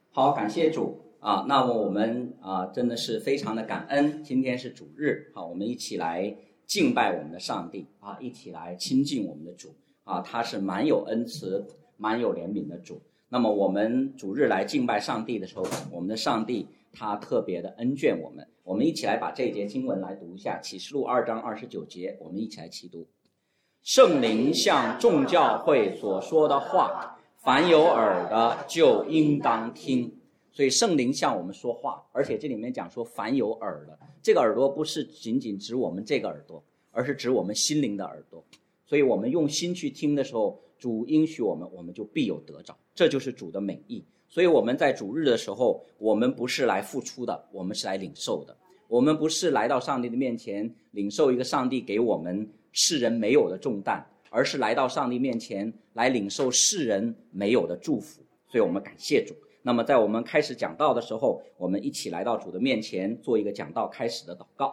好，感谢主啊！那么我们真的是非常的感恩，今天是主日，好，我们一起来敬拜我们的上帝啊，一起来亲近我们的主啊，他是蛮有恩慈、蛮有怜悯的主。那么我们主日来敬拜上帝的时候，我们的上帝他特别的恩眷我们。我们一起来把这一节经文来读一下，启示录2章29节，我们一起来齐读。圣灵向众教会所说的话，凡有耳的就应当听。所以圣灵向我们说话，而且这里面讲说凡有耳的，这个耳朵不是仅仅指我们这个耳朵，而是指我们心灵的耳朵。所以我们用心去听的时候，主应许我们，我们就必有得着，这就是主的美意。所以我们在主日的时候，我们不是来付出的，我们是来领受的。我们不是来到上帝的面前领受一个上帝给我们世人没有的重担，而是来到上帝面前来领受世人没有的祝福。所以我们感谢主。那么在我们开始讲道的时候，我们一起来到主的面前做一个讲道开始的祷告。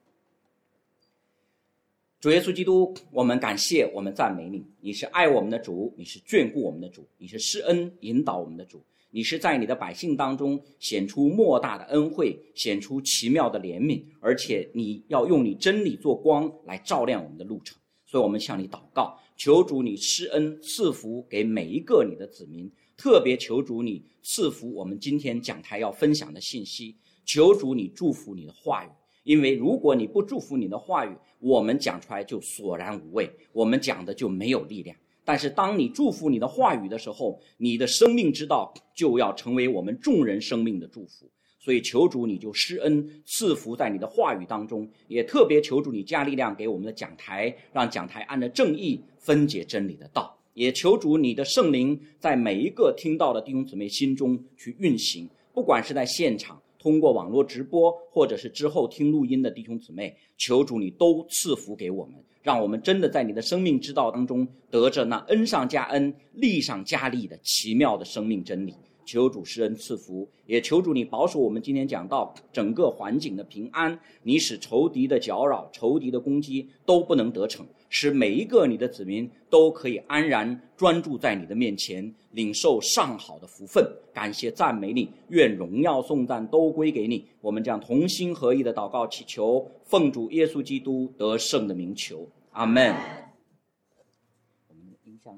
主耶稣基督，我们感谢，我们赞美你，你是爱我们的主，你是眷顾我们的主，你是施恩引导我们的主，你是在你的百姓当中显出莫大的恩惠，显出奇妙的怜悯，而且你要用你真理做光来照亮我们的路程。所以我们向你祷告，求主你施恩赐福给每一个你的子民，特别求主你赐福我们今天讲台要分享的信息，求主你祝福你的话语，因为如果你不祝福你的话语，我们讲出来就索然无味，我们讲的就没有力量。但是当你祝福你的话语的时候，你的生命之道就要成为我们众人生命的祝福。所以求主你就施恩赐福在你的话语当中，也特别求主你加力量给我们的讲台，让讲台按着正义分解真理的道，也求主你的圣灵在每一个听到的弟兄姊妹心中去运行，不管是在现场通过网络直播，或者是之后听录音的弟兄姊妹，求主你都赐福给我们，让我们真的在你的生命之道当中得着那恩上加恩利上加利的奇妙的生命真理。求主施恩赐福，也求主你保守我们今天讲到整个环境的平安，你使仇敌的搅扰、仇敌的攻击都不能得逞，使每一个你的子民都可以安然专注在你的面前，领受上好的福分。感谢赞美你，愿荣耀颂赞都归给你。我们这样同心合意的祷告祈求，奉主耶稣基督得胜的名求，阿们。我们的音箱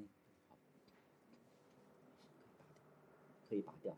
可以拔掉。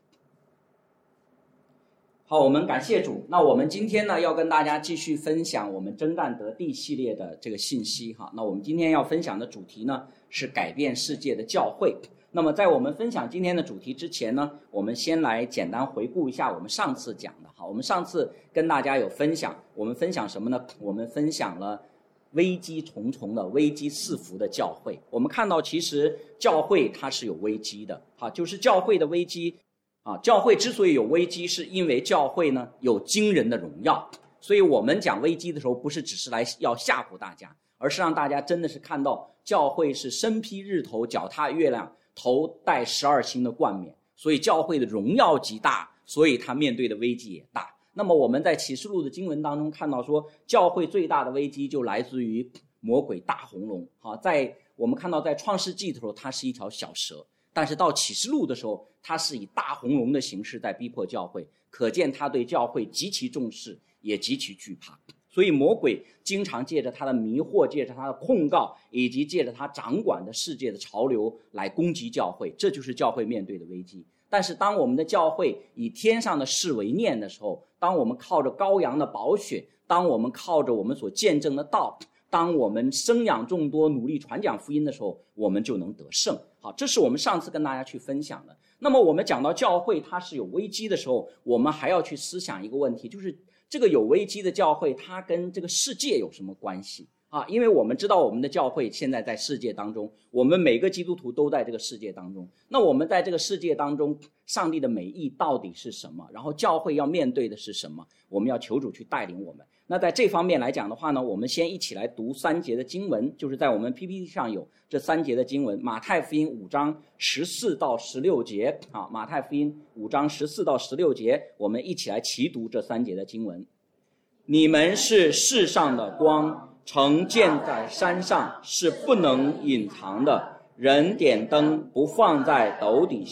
好，我们感谢主。那我们今天呢，要跟大家继续分享我们征战得地系列的这个信息哈。那我们今天要分享的主题呢，是改变世界的教会。那么在我们分享今天的主题之前呢，我们先来简单回顾一下我们上次讲的哈。我们上次跟大家有分享，我们分享什么呢？我们分享了危机重重的危机四伏的教会。我们看到其实教会它是有危机的，就是教会的危机教会之所以有危机，是因为教会呢有惊人的荣耀。所以我们讲危机的时候，不是只是来要吓唬大家，而是让大家真的是看到教会是身披日头，脚踏月亮，头戴12星的冠冕。所以教会的荣耀极大，所以他面对的危机也大。那么我们在启示录的经文当中看到说，教会最大的危机就来自于魔鬼大红龙。在我们看到在创世纪的时候它是一条小蛇，但是到启示录的时候，它是以大红龙的形式在逼迫教会，可见他对教会极其重视，也极其惧怕。所以魔鬼经常借着他的迷惑，借着他的控告，以及借着他掌管的世界的潮流来攻击教会，这就是教会面对的危机。但是当我们的教会以天上的事为念的时候，当我们靠着羔羊的宝血，当我们靠着我们所见证的道，当我们生养众多，努力传讲福音的时候，我们就能得胜。好，这是我们上次跟大家去分享的。那么我们讲到教会它是有危机的时候，我们还要去思想一个问题，就是这个有危机的教会它跟这个世界有什么关系因为我们知道我们的教会现在在世界当中，我们每个基督徒都在这个世界当中。那我们在这个世界当中，上帝的美意到底是什么？然后教会要面对的是什么？我们要求主去带领我们。那在这方面来讲的话呢，我们先一起来读3节的经文，就是在我们 PPT 上有这3节的经文。马太福音5章14到16节马太福音5章14到16节，我们一起来齐读这3节的经文。你们是世上的光，城建在山上，是不能隐藏的。人点灯不放在斗底下，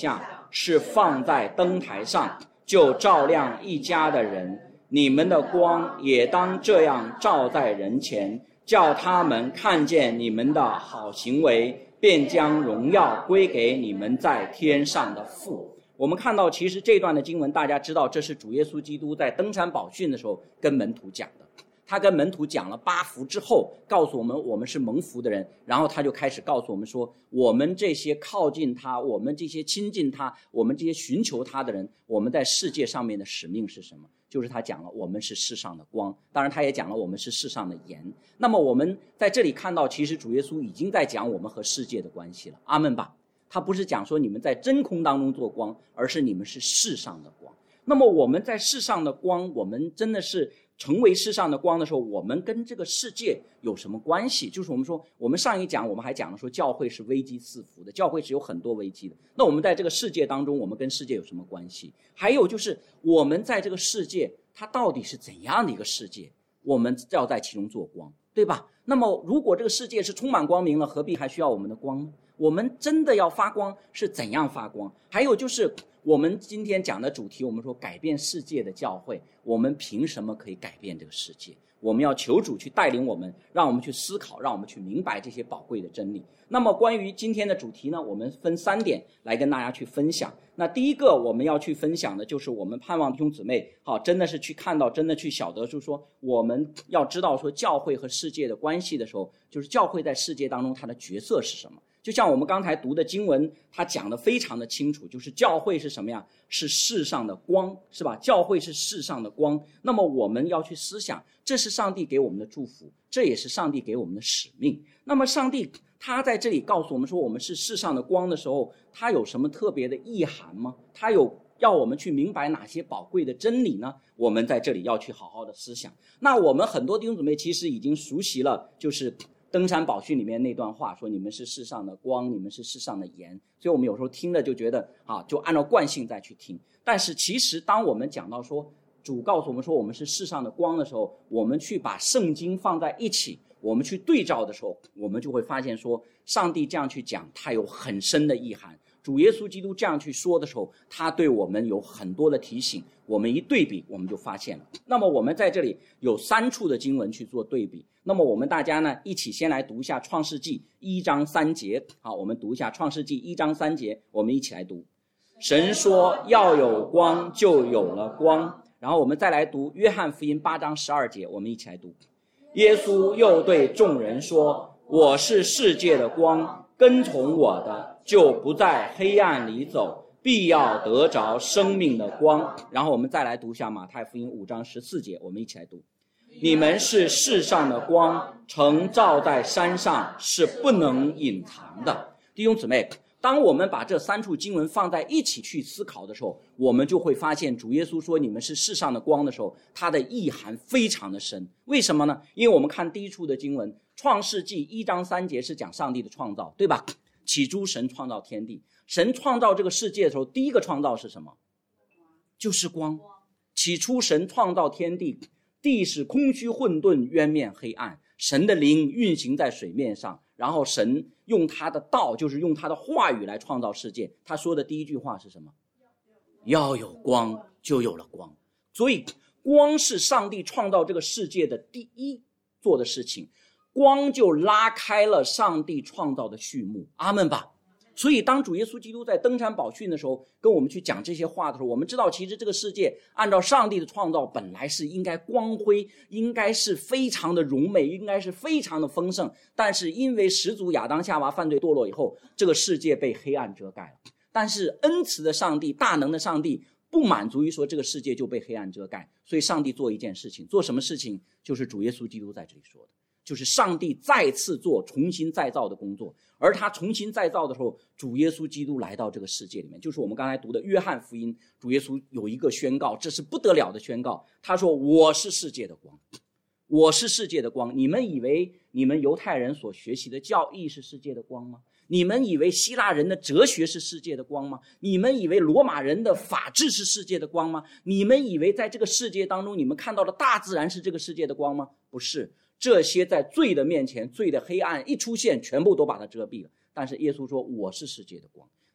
是放在灯台上，就照亮一家的人。你们的光也当这样照在人前，叫他们看见你们的好行为，便将荣耀归给你们在天上的父。我们看到其实这段的经文，大家知道这是主耶稣基督在登山宝训的时候跟门徒讲的。他跟门徒讲了8福之后，告诉我们我们是蒙福的人，然后他就开始告诉我们说，我们这些靠近他，我们这些亲近他，我们这些寻求他的人，我们在世界上面的使命是什么？就是他讲了我们是世上的光，当然他也讲了我们是世上的盐。那么我们在这里看到，其实主耶稣已经在讲我们和世界的关系了，阿们吧。他不是讲说你们在真空当中做光，而是你们是世上的光。那么我们在世上的光，我们真的是成为世上的光的时候，我们跟这个世界有什么关系？就是我们说，我们上一讲我们还讲了说教会是危机四伏的，教会是有很多危机的。那我们在这个世界当中，我们跟世界有什么关系？还有就是我们在这个世界，它到底是怎样的一个世界？我们要在其中做光，对吧？那么如果这个世界是充满光明了，何必还需要我们的光呢？我们真的要发光是怎样发光？还有就是我们今天讲的主题，我们说改变世界的教会，我们凭什么可以改变这个世界？我们要求主去带领我们，让我们去思考，让我们去明白这些宝贵的真理。那么关于今天的主题呢，我们分3点来跟大家去分享。那第一个我们要去分享的就是我们盼望弟兄姊妹真的是去看到，真的去晓得，就是说我们要知道说教会和世界的关系的时候，就是教会在世界当中它的角色是什么。就像我们刚才读的经文，它讲得非常的清楚，就是教会是什么呀？是世上的光，是吧？教会是世上的光。那么我们要去思想，这是上帝给我们的祝福，这也是上帝给我们的使命。那么上帝他在这里告诉我们说我们是世上的光的时候，他有什么特别的意涵吗？他有要我们去明白哪些宝贵的真理呢？我们在这里要去好好的思想。那我们很多弟兄姊妹其实已经熟悉了，就是登山宝训里面那段话，说你们是世上的光，你们是世上的盐。所以我们有时候听了就觉得就按照惯性再去听。但是其实当我们讲到说主告诉我们说我们是世上的光的时候，我们去把圣经放在一起，我们去对照的时候，我们就会发现说上帝这样去讲，它有很深的意涵。主耶稣基督这样去说的时候，他对我们有很多的提醒，我们一对比我们就发现了。那么我们在这里有3处的经文去做对比。那么我们大家呢一起先来读一下创世纪1章3节。好，我们读一下创世纪1章3节，我们一起来读。神说要有光，就有了光。然后我们再来读约翰福音8章12节，我们一起来读。耶稣又对众人说，我是世界的光，跟从我的就不在黑暗里走，必要得着生命的光。然后我们再来读一下马太福音5章14节，我们一起来读。你们是世上的光，城照在山上，是不能隐藏的。弟兄姊妹，当我们把这3处经文放在一起去思考的时候，我们就会发现主耶稣说你们是世上的光的时候，它的意涵非常的深。为什么呢？因为我们看第1处的经文，创世纪1章3节是讲上帝的创造，对吧？起初神创造天地，神创造这个世界的时候，第一个创造是什么？就是光。起初神创造天地，地是空虚混沌，渊面黑暗，神的灵运行在水面上，然后神用他的道，就是用他的话语来创造世界。他说的第一句话是什么？要有光，就有了光。所以光是上帝创造这个世界的第一做的事情，光就拉开了上帝创造的序幕，阿们吧。所以当主耶稣基督在登山宝训的时候跟我们去讲这些话的时候，我们知道其实这个世界按照上帝的创造本来是应该光辉，应该是非常的荣美，应该是非常的丰盛，但是因为始祖亚当夏娃犯罪堕落以后，这个世界被黑暗遮盖了。但是恩慈的上帝，大能的上帝不满足于说这个世界就被黑暗遮盖，所以上帝做一件事情，做什么事情？就是主耶稣基督在这里说的，就是上帝再次做重新再造的工作。而他重新再造的时候，主耶稣基督来到这个世界里面，就是我们刚才读的约翰福音，主耶稣有一个宣告，这是不得了的宣告。他说我是世界的光，我是世界的光。你们以为你们犹太人所学习的教义是世界的光吗？你们以为希腊人的哲学是世界的光吗？你们以为罗马人的法治是世界的光吗？你们以为在这个世界当中你们看到的大自然是这个世界的光吗？不是，这些在罪的面前，罪的黑暗一出现，全部都把它遮蔽了。但是耶稣说我是世界的光。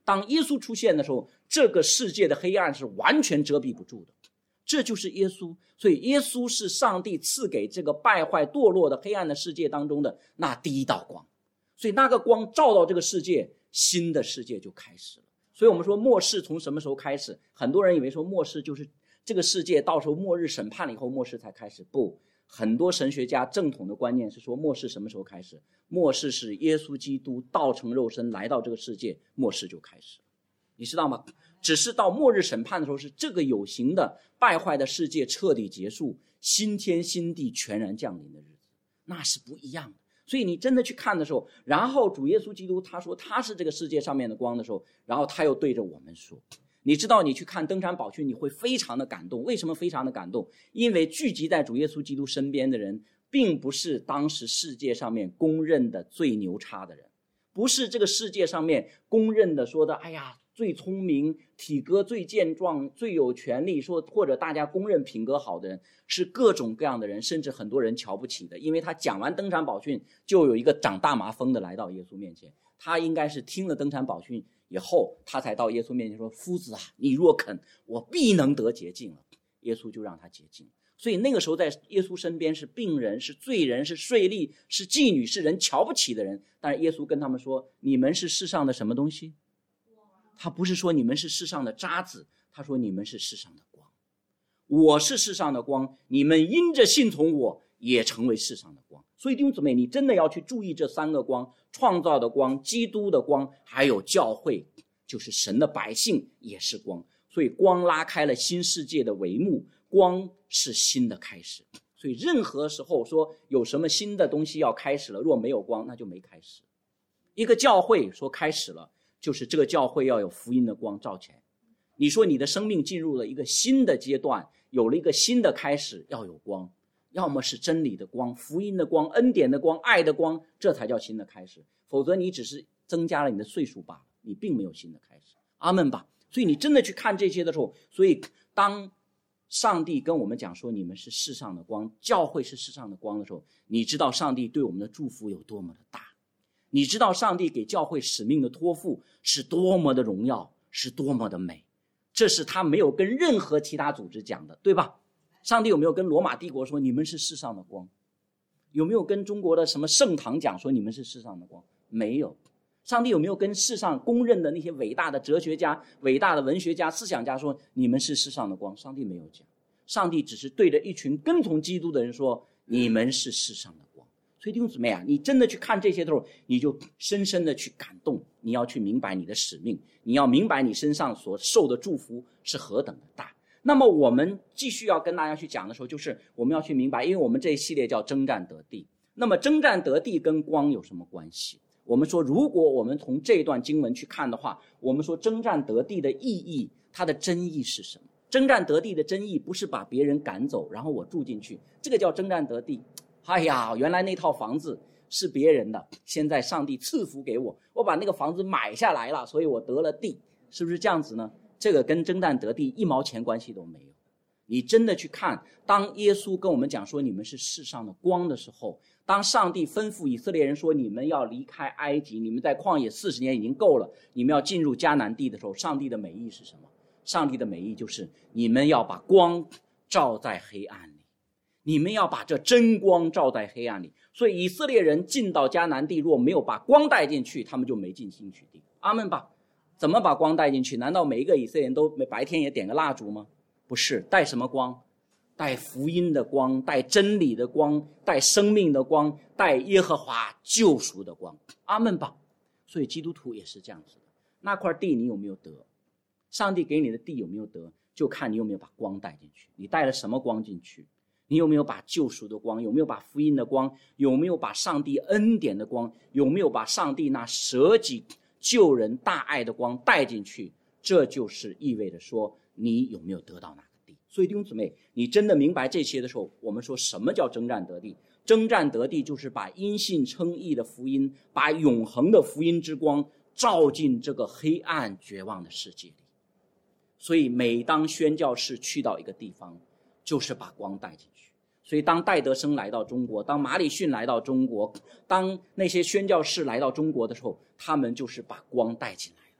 当耶稣出现的时候，这个世界的黑暗是完全遮蔽不住的。这就是耶稣，所以耶稣是上帝赐给这个败坏堕落的黑暗的世界当中的那第一道光。所以那个光照到这个世界，新的世界就开始了。所以我们说末世从什么时候开始？很多人以为说末世就是这个世界到时候末日审判了以后末世才开始，不，很多神学家正统的观念是说末世什么时候开始？末世是耶稣基督道成肉身来到这个世界，末世就开始了。你知道吗？只是到末日审判的时候，是这个有形的败坏的世界彻底结束，新天新地全然降临的日子，那是不一样的。所以你真的去看的时候，然后主耶稣基督他说他是这个世界上面的光的时候，然后他又对着我们说，你知道你去看登山宝训，你会非常的感动。为什么非常的感动？因为聚集在主耶稣基督身边的人并不是当时世界上面公认的最牛叉的人，不是这个世界上面公认的说的哎呀最聪明、体格最健壮、最有权力，说或者大家公认品格好的人，是各种各样的人，甚至很多人瞧不起的。因为他讲完登山宝训，就有一个长大麻风的来到耶稣面前，他应该是听了登山宝训以后，他才到耶稣面前说：“夫子啊，你若肯，我必能得洁净了。”耶稣就让他洁净。所以那个时候在耶稣身边是病人、是罪人、是税吏、是妓女、是人瞧不起的人。但是耶稣跟他们说：“你们是世上的什么东西？”他不是说你们是世上的渣子，他说你们是世上的光。我是世上的光，你们因着信从我，也成为世上的光。所以弟兄姊妹，你真的要去注意这三个光：创造的光、基督的光，还有教会，就是神的百姓也是光。所以光拉开了新世界的帷幕，光是新的开始。所以任何时候说有什么新的东西要开始了，若没有光，那就没开始。一个教会说开始了，就是这个教会要有福音的光照起来。你说你的生命进入了一个新的阶段，有了一个新的开始，要有光，要么是真理的光、福音的光、恩典的光、爱的光，这才叫新的开始。否则你只是增加了你的岁数罢了，你并没有新的开始。阿们吧。所以你真的去看这些的时候，所以当上帝跟我们讲说你们是世上的光，教会是世上的光的时候，你知道上帝对我们的祝福有多么的大，你知道上帝给教会使命的托付是多么的荣耀，是多么的美。这是他没有跟任何其他组织讲的，对吧？上帝有没有跟罗马帝国说你们是世上的光？有没有跟中国的什么圣堂讲说你们是世上的光？没有。上帝有没有跟世上公认的那些伟大的哲学家、伟大的文学家、思想家说你们是世上的光？上帝没有讲。上帝只是对着一群跟从基督的人说你们是世上的光。所以弟兄姊妹啊，你真的去看这些的时候，你就深深的去感动，你要去明白你的使命，你要明白你身上所受的祝福是何等的大。那么我们继续要跟大家去讲的时候，就是我们要去明白，因为我们这一系列叫征战得地，那么征战得地跟光有什么关系？我们说如果我们从这段经文去看的话，我们说征战得地的意义，它的真意是什么？征战得地的真意不是把别人赶走然后我住进去，这个叫征战得地。哎呀，原来那套房子是别人的，现在上帝赐福给我，我把那个房子买下来了，所以我得了地，是不是这样子呢？这个跟征战得地一毛钱关系都没有。你真的去看，当耶稣跟我们讲说你们是世上的光的时候，当上帝吩咐以色列人说你们要离开埃及，你们在旷野40年已经够了，你们要进入迦南地的时候，上帝的美意是什么？上帝的美意就是你们要把光照在黑暗里，你们要把这真光照在黑暗里。所以以色列人进到迦南地，若没有把光带进去，他们就没进应许地。阿们吧。怎么把光带进去？难道每一个以色列人都白天也点个蜡烛吗？不是，带什么光？带福音的光，带真理的光，带生命的光，带耶和华救赎的光。阿们吧。所以基督徒也是这样子的。那块地你有没有得？上帝给你的地有没有得？就看你有没有把光带进去。你带了什么光进去？你有没有把救赎的光？有没有把福音的光？有没有把上帝恩典的光？有没有把上帝那舍己救人大爱的光带进去？这就是意味着说你有没有得到那个地。所以弟兄姊妹，你真的明白这些的时候，我们说什么叫征战得地？征战得地就是把因信称义的福音，把永恒的福音之光照进这个黑暗绝望的世界里。所以每当宣教士去到一个地方，就是把光带进去。所以当戴德生来到中国，当马礼逊来到中国，当那些宣教士来到中国的时候，他们就是把光带进来了。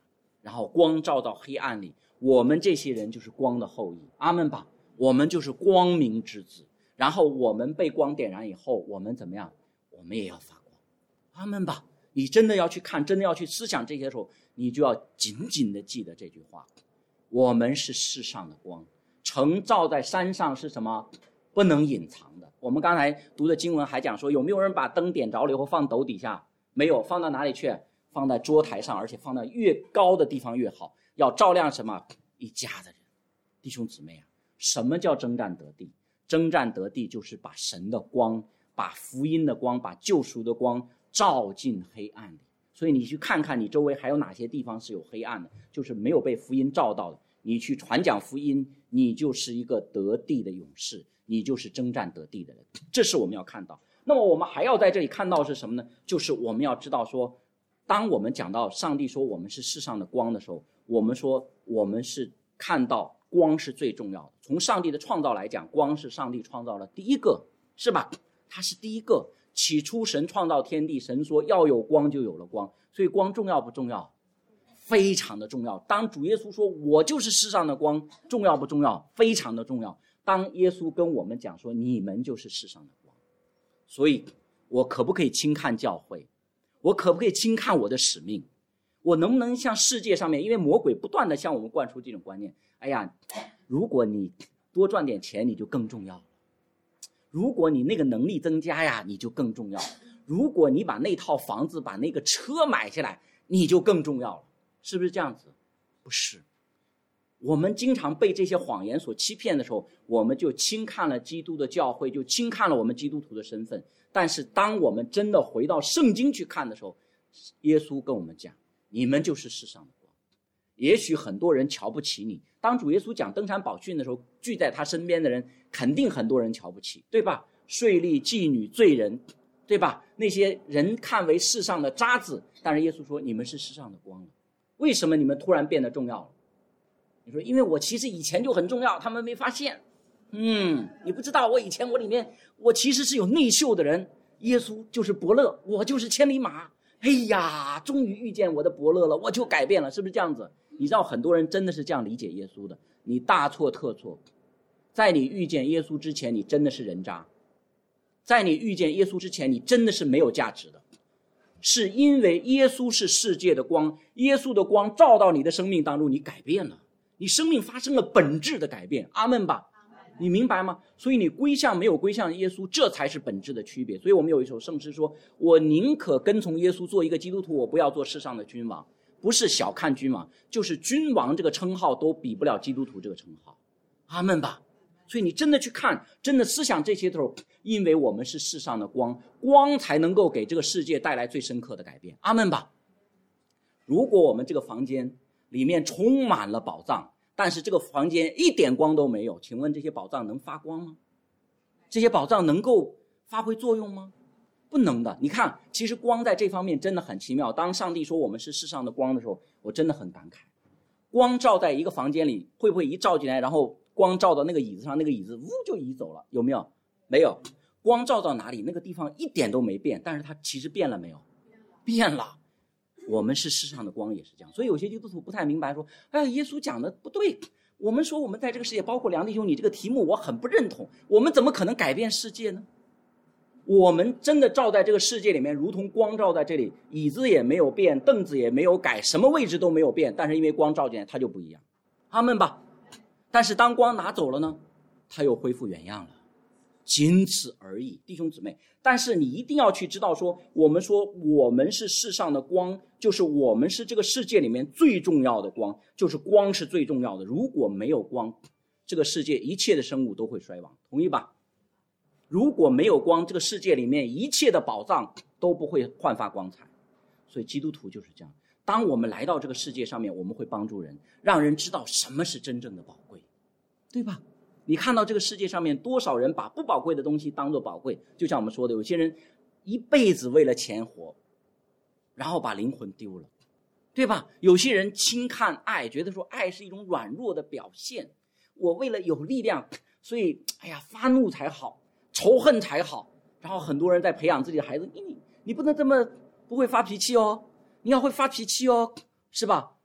然后光照到黑暗里，我们这些人就是光的后裔，阿们吧，我们就是光明之子。然后我们被光点燃以后，我们怎么样？我们也要发光，阿们吧。你真的要去看，真的要去思想这些时候，你就要紧紧的记得这句话，我们是世上的光，城照在山上是什么？不能隐藏的。我们刚才读的经文还讲说，有没有人把灯点着了以后放斗底下？没有，放到哪里去？放在桌台上，而且放到越高的地方越好，要照亮什么？一家的人。弟兄姊妹啊，什么叫征战得地？征战得地就是把神的光，把福音的光，把救赎的光照进黑暗里。所以你去看看你周围还有哪些地方是有黑暗的，就是没有被福音照到的，你去传讲福音，你就是一个得地的勇士，你就是征战得地的人。这是我们要看到。那么我们还要在这里看到是什么呢？就是我们要知道说，当我们讲到上帝说我们是世上的光的时候，我们说我们是看到光是最重要的。从上帝的创造来讲，光是上帝创造了第一个，是吧？它是第一个。起初神创造天地，神说要有光就有了光，所以光重要不重要？非常的重要。当主耶稣说我就是世上的光，重要不重要？非常的重要。当耶稣跟我们讲说你们就是世上的光，所以我可不可以轻看教会？我可不可以轻看我的使命？我能不能像世界上面，因为魔鬼不断的向我们灌输这种观念，哎呀，如果你多赚点钱你就更重要，如果你那个能力增加呀你就更重要，如果你把那套房子把那个车买下来你就更重要了，是不是这样子？不是。我们经常被这些谎言所欺骗的时候，我们就轻看了基督的教会，就轻看了我们基督徒的身份。但是当我们真的回到圣经去看的时候，耶稣跟我们讲，你们就是世上的光。也许很多人瞧不起你，当主耶稣讲登山宝训的时候，聚在他身边的人肯定很多人瞧不起，对吧？税吏、妓女、罪人，对吧？那些人看为世上的渣子，但是耶稣说你们是世上的光了。为什么你们突然变得重要了？你说因为我其实以前就很重要，他们没发现。你不知道我以前我里面我其实是有内秀的人，耶稣就是伯乐，我就是千里马。哎呀，终于遇见我的伯乐了，我就改变了，是不是这样子？你知道很多人真的是这样理解耶稣的，你大错特错。在你遇见耶稣之前，你真的是人渣；在你遇见耶稣之前，你真的是没有价值的。是因为耶稣是世界的光，耶稣的光照到你的生命当中，你改变了，你生命发生了本质的改变，阿们吧？你明白吗？所以你归向没有归向耶稣，这才是本质的区别。所以我们有一首圣诗说，我宁可跟从耶稣做一个基督徒，我不要做世上的君王。不是小看君王，就是君王这个称号都比不了基督徒这个称号，阿们吧？所以你真的去看，真的思想这些的时候，因为我们是世上的光，光才能够给这个世界带来最深刻的改变，阿们吧？如果我们这个房间里面充满了宝藏，但是这个房间一点光都没有，请问这些宝藏能发光吗？这些宝藏能够发挥作用吗？不能的。你看，其实光在这方面真的很奇妙。当上帝说我们是世上的光的时候，我真的很感慨。光照在一个房间里，会不会一照进来，然后光照到那个椅子上，那个椅子呜就移走了？有没有？没有。光照到哪里，那个地方一点都没变，但是它其实变了没有？变了。我们是世上的光也是这样。所以有些基督徒不太明白，说耶稣讲的不对，我们说我们在这个世界，包括梁弟兄你这个题目我很不认同，我们怎么可能改变世界呢？我们真的照在这个世界里面，如同光照在这里，椅子也没有变，凳子也没有改，什么位置都没有变，但是因为光照进来它就不一样，阿们吧？但是当光拿走了呢，它又恢复原样了，仅此而已，弟兄姊妹。但是你一定要去知道说我们是世上的光，就是我们是这个世界里面最重要的光，就是光是最重要的。如果没有光，这个世界一切的生物都会衰亡，同意吧？如果没有光，这个世界里面一切的宝藏都不会焕发光彩。所以基督徒就是这样，当我们来到这个世界上面，我们会帮助人，让人知道什么是真正的宝贵，对吧？你看到这个世界上面多少人把不宝贵的东西当作宝贵，就像我们说的，有些人一辈子为了钱活，然后把灵魂丢了，对吧？有些人轻看爱，觉得说爱是一种软弱的表现，我为了有力量，所以发怒才好，仇恨才好。然后很多人在培养自己的孩子，你不能这么不会发脾气哦，你要会发脾气哦，是吧？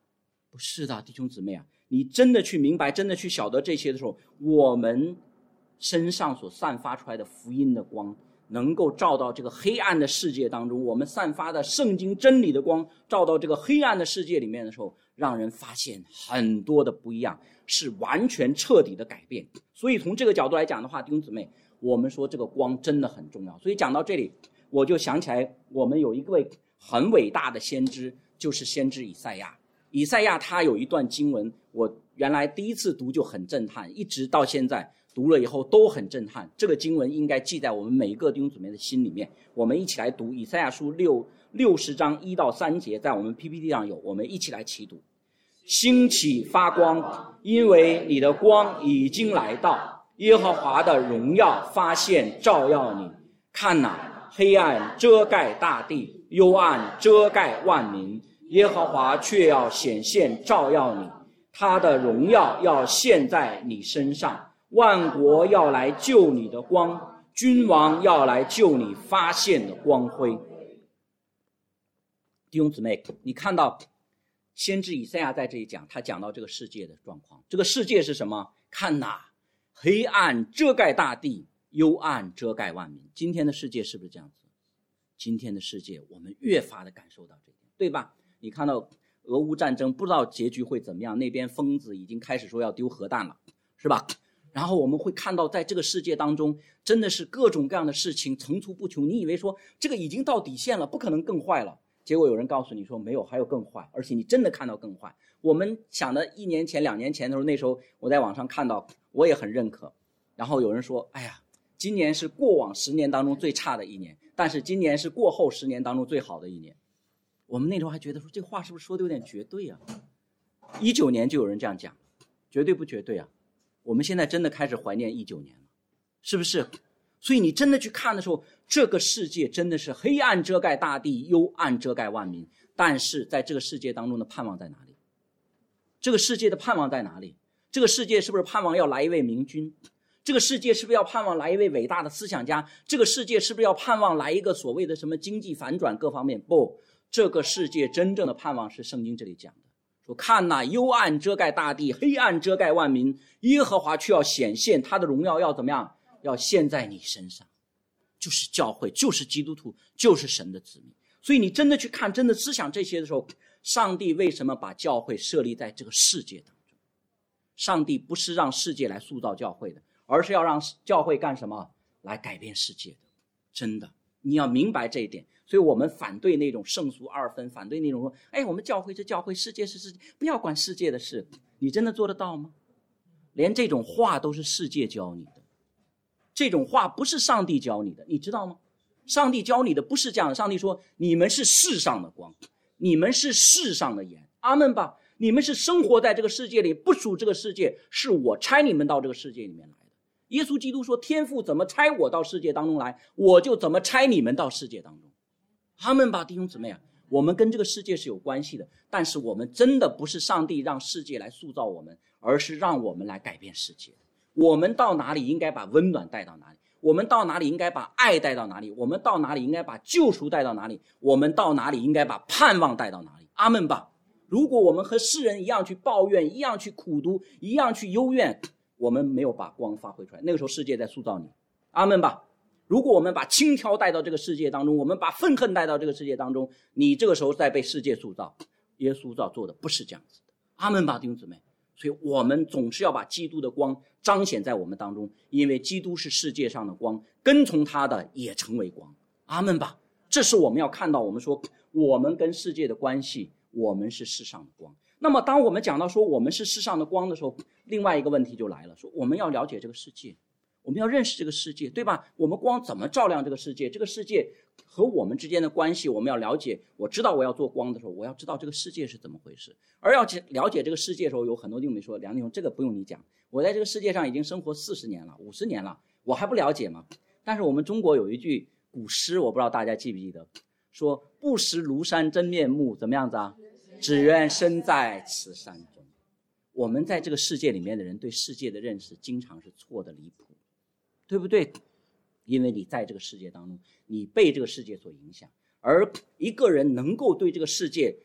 不是的，弟兄姊妹啊，你真的去明白，真的去晓得这些的时候，我们身上所散发出来的福音的光，能够照到这个黑暗的世界当中，我们散发的圣经真理的光照到这个黑暗的世界里面的时候，让人发现很多的不一样，是完全彻底的改变。所以从这个角度来讲的话，弟兄姊妹，我们说这个光真的很重要。所以讲到这里，我就想起来我们有一位很伟大的先知，就是先知以赛亚。以赛亚他有一段经文，我原来第一次读就很震撼，一直到现在读了以后都很震撼。这个经文应该记在我们每一个弟兄姊妹的心里面。我们一起来读以赛亚书60章1到3节，在我们 PPT 上有，我们一起来齐读。兴起发光，因为你的光已经来到，耶和华的荣耀发现照耀你。看哪，黑暗遮盖大地，幽暗遮盖万民，耶和华却要显现照耀你，他的荣耀要现在你身上，万国要来救你的光，君王要来救你发现的光辉。弟兄姊妹，你看到先知以赛亚在这里讲，他讲到这个世界的状况。这个世界是什么？看哪，黑暗遮盖大地，幽暗遮盖万民。今天的世界是不是这样子？今天的世界我们越发的感受到这点，对吧？你看到俄乌战争，不知道结局会怎么样，那边疯子已经开始说要丢核弹了，是吧？然后我们会看到在这个世界当中真的是各种各样的事情层出不穷，你以为说这个已经到底线了，不可能更坏了，结果有人告诉你说没有，还有更坏，而且你真的看到更坏。我们想的1年前2年前的时候，那时候我在网上看到，我也很认可。然后有人说，哎呀，今年是过往10年当中最差的一年，但是今年是过后10年当中最好的一年。我们那时候还觉得说这话是不是说的有点绝对啊？19年就有人这样讲，绝对不绝对啊？我们现在真的开始怀念19年了，是不是？所以你真的去看的时候，这个世界真的是黑暗遮盖大地，幽暗遮盖万民。但是在这个世界当中的盼望在哪里？这个世界的盼望在哪里？这个世界是不是盼望要来一位明君？这个世界是不是要盼望来一位伟大的思想家？这个世界是不是要盼望来一个所谓的什么经济反转各方面？不，这个世界真正的盼望是圣经这里讲的，说看哪，幽暗遮盖大地，黑暗遮盖万民，耶和华却要显现，他的荣耀要怎么样？要现在你身上，就是教会，就是基督徒，就是神的子民。所以你真的去看，真的思想这些的时候，上帝为什么把教会设立在这个世界当中？上帝不是让世界来塑造教会的，而是要让教会干什么？来改变世界的。真的，你要明白这一点。所以我们反对那种圣俗二分，反对那种说，哎，我们教会是教会，世界是世界，不要管世界的事。你真的做得到吗？连这种话都是世界教你的，这种话不是上帝教你的，你知道吗？上帝教你的不是这样的。上帝说，你们是世上的光，你们是世上的盐。阿们吧。你们是生活在这个世界里，不属这个世界，是我差你们到这个世界里面来的。耶稣基督说，天父怎么差我到世界当中来，我就怎么差你们到世界当中。阿们吧，弟兄姊妹啊，我们跟这个世界是有关系的，但是我们真的不是上帝让世界来塑造我们，而是让我们来改变世界。我们到哪里应该把温暖带到哪里，我们到哪里应该把爱带到哪里，我们到哪里应该把救赎带到哪里，我们到哪里应该把盼望带到哪里。阿们吧。如果我们和世人一样去抱怨，一样去苦读，一样去幽怨，我们没有把光发挥出来，那个时候世界在塑造你。阿们吧。如果我们把轻佻带到这个世界当中，我们把愤恨带到这个世界当中，你这个时候在被世界塑造。耶稣做的不是这样子的。阿们吧，弟兄姊妹。所以我们总是要把基督的光彰显在我们当中，因为基督是世界上的光，跟从他的也成为光。阿们吧。这是我们要看到，我们说我们跟世界的关系，我们是世上的光。那么当我们讲到说我们是世上的光的时候，另外一个问题就来了，说我们要了解这个世界，我们要认识这个世界，对吧？我们光怎么照亮这个世界？这个世界和我们之间的关系我们要了解。我知道我要做光的时候，我要知道这个世界是怎么回事。而要了解这个世界的时候，有很多弟兄说，梁弟兄，这个不用你讲，我在这个世界上已经生活40年了50年了，我还不了解吗？但是我们中国有一句古诗，我不知道大家记不记得，说不识庐山真面目，怎么样子啊？只缘身在此山中。我们在这个世界里面的人对世界的认识经常是错的离谱，对不对？因为你在这个世界当中，你被这个世界所影响。而一个人能够对这个世界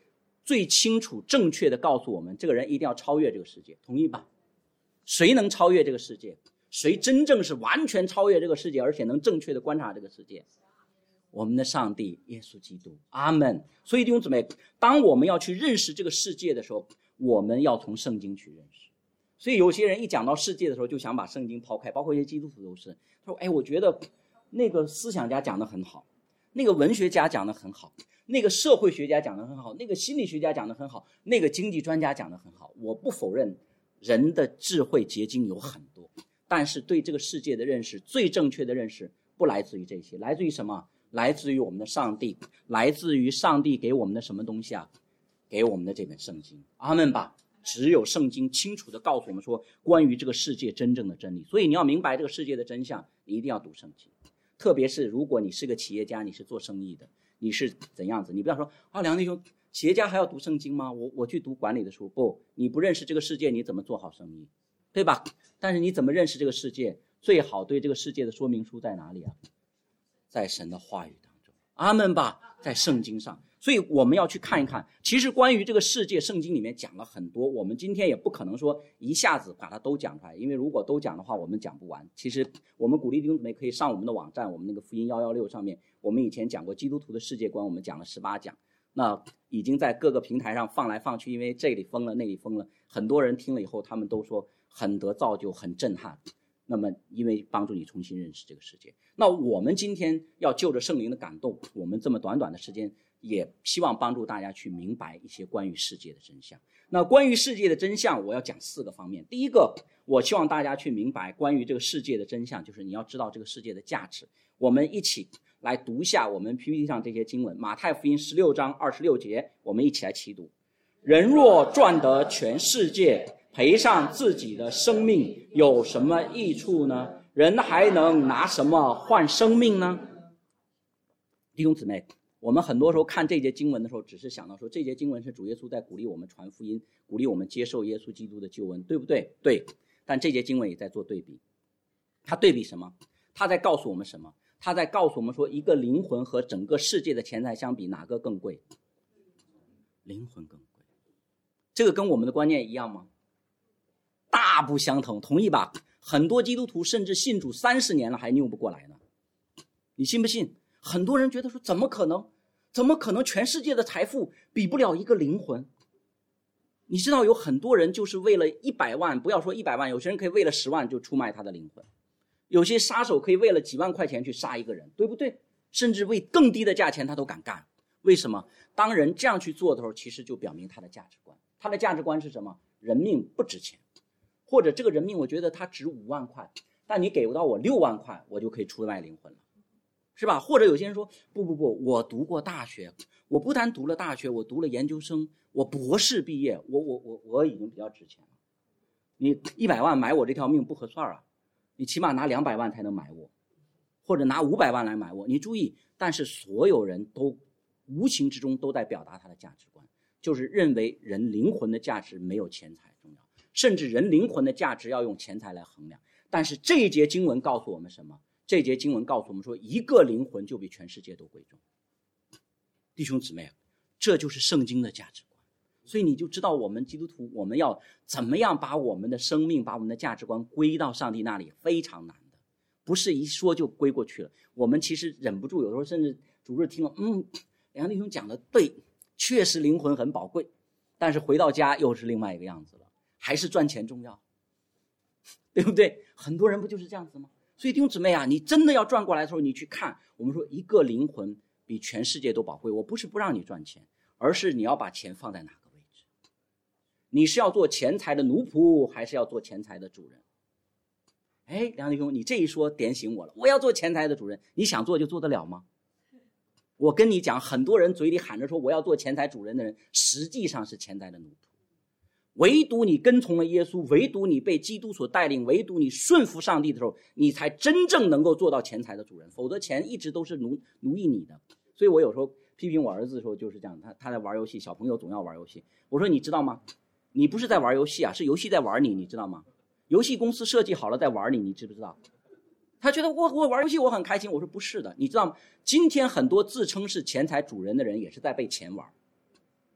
最清楚正确的告诉我们，这个人一定要超越这个世界，同意吧？谁能超越这个世界？谁真正是完全超越这个世界，而且能正确的观察这个世界？我们的上帝耶稣基督，阿们。所以弟兄姊妹，当我们要去认识这个世界的时候，我们要从圣经去认识。所以有些人一讲到世界的时候，就想把圣经抛开，包括一些基督徒都是。他说：“哎，我觉得那个思想家讲得很好，那个文学家讲得很好，那个社会学家讲得很好，那个心理学家讲得很好，那个经济专家讲得很好。”我不否认人的智慧结晶有很多，但是对这个世界的认识，最正确的认识不来自于这些，来自于什么？来自于我们的上帝，来自于上帝给我们的什么东西啊？给我们的这本圣经，阿们吧。只有圣经清楚地告诉我们说关于这个世界真正的真理。所以你要明白这个世界的真相，你一定要读圣经。特别是如果你是个企业家，你是做生意的，你是怎样子，你不要说梁弟兄，企业家还要读圣经吗？我去读管理的书。不，你不认识这个世界，你怎么做好生意，对吧？但是你怎么认识这个世界？最好对这个世界的说明书在哪里啊？在神的话语当中，阿们吧，在圣经上。所以我们要去看一看，其实关于这个世界，圣经里面讲了很多，我们今天也不可能说一下子把它都讲出来，因为如果都讲的话，我们讲不完。其实我们鼓励弟兄姊妹可以上我们的网站，我们那个福音116上面，我们以前讲过基督徒的世界观，我们讲了18讲，那已经在各个平台上放来放去，因为这里封了那里封了，很多人听了以后，他们都说很得造就，很震撼。那么因为帮助你重新认识这个世界，那我们今天要就着圣灵的感动，我们这么短短的时间也希望帮助大家去明白一些关于世界的真相。那关于世界的真相，我要讲4个方面。第一个，我希望大家去明白关于这个世界的真相，就是你要知道这个世界的价值。我们一起来读一下我们 PPT 上这些经文，马太福音16章26节，我们一起来齐读。人若赚得全世界，赔上自己的生命，有什么益处呢？人还能拿什么换生命呢？弟兄姊妹，我们很多时候看这节经文的时候，只是想到说这节经文是主耶稣在鼓励我们传福音，鼓励我们接受耶稣基督的救恩，对不对？对。但这节经文也在做对比。他对比什么？他在告诉我们什么？他在告诉我们说，一个灵魂和整个世界的钱财相比，哪个更贵？灵魂更贵。这个跟我们的观念一样吗？大不相同，同意吧？很多基督徒甚至信主30年了还拗不过来呢。你信不信？很多人觉得说怎么可能全世界的财富比不了一个灵魂？你知道有很多人就是为了100万，不要说100万，有些人可以为了10万就出卖他的灵魂，有些杀手可以为了几万块钱去杀一个人，对不对？甚至为更低的价钱他都敢干。为什么？当人这样去做的时候，其实就表明他的价值观。他的价值观是什么？人命不值钱，或者这个人命我觉得他值5万块，但你给不到我6万块，我就可以出卖灵魂了，是吧？或者有些人说不，我读过大学，我不单读了大学，我读了研究生，我博士毕业，我已经比较值钱了。你100万买我这条命不合算啊，你起码拿200万才能买我，或者拿500万来买我。你注意，但是所有人都无形之中都在表达他的价值观，就是认为人灵魂的价值没有钱财重要，甚至人灵魂的价值要用钱财来衡量。但是这一节经文告诉我们什么？这节经文告诉我们说，一个灵魂就比全世界都贵重。弟兄姊妹，这就是圣经的价值观。所以你就知道我们基督徒，我们要怎么样把我们的生命，把我们的价值观归到上帝那里，非常难的，不是一说就归过去了。我们其实忍不住，有时候甚至主日听了，梁弟兄讲的对，确实灵魂很宝贵，但是回到家又是另外一个样子了，还是赚钱重要，对不对？很多人不就是这样子吗？所以弟兄姊妹啊，你真的要转过来的时候，你去看，我们说一个灵魂比全世界都宝贵。我不是不让你赚钱，而是你要把钱放在哪个位置？你是要做钱财的奴仆，还是要做钱财的主人？哎，梁弟兄，你这一说点醒我了，我要做钱财的主人，你想做就做得了吗？我跟你讲，很多人嘴里喊着说我要做钱财主人的人，实际上是钱财的奴仆。唯独你跟从了耶稣，唯独你被基督所带领，唯独你顺服上帝的时候，你才真正能够做到钱财的主人，否则钱一直都是奴役你的。所以我有时候批评我儿子的时候就是这样，他在玩游戏，小朋友总要玩游戏，我说你知道吗？你不是在玩游戏啊，是游戏在玩你，你知道吗？游戏公司设计好了在玩你，你知不知道？他觉得我玩游戏我很开心，我说不是的，你知道吗？今天很多自称是钱财主人的人也是在被钱玩。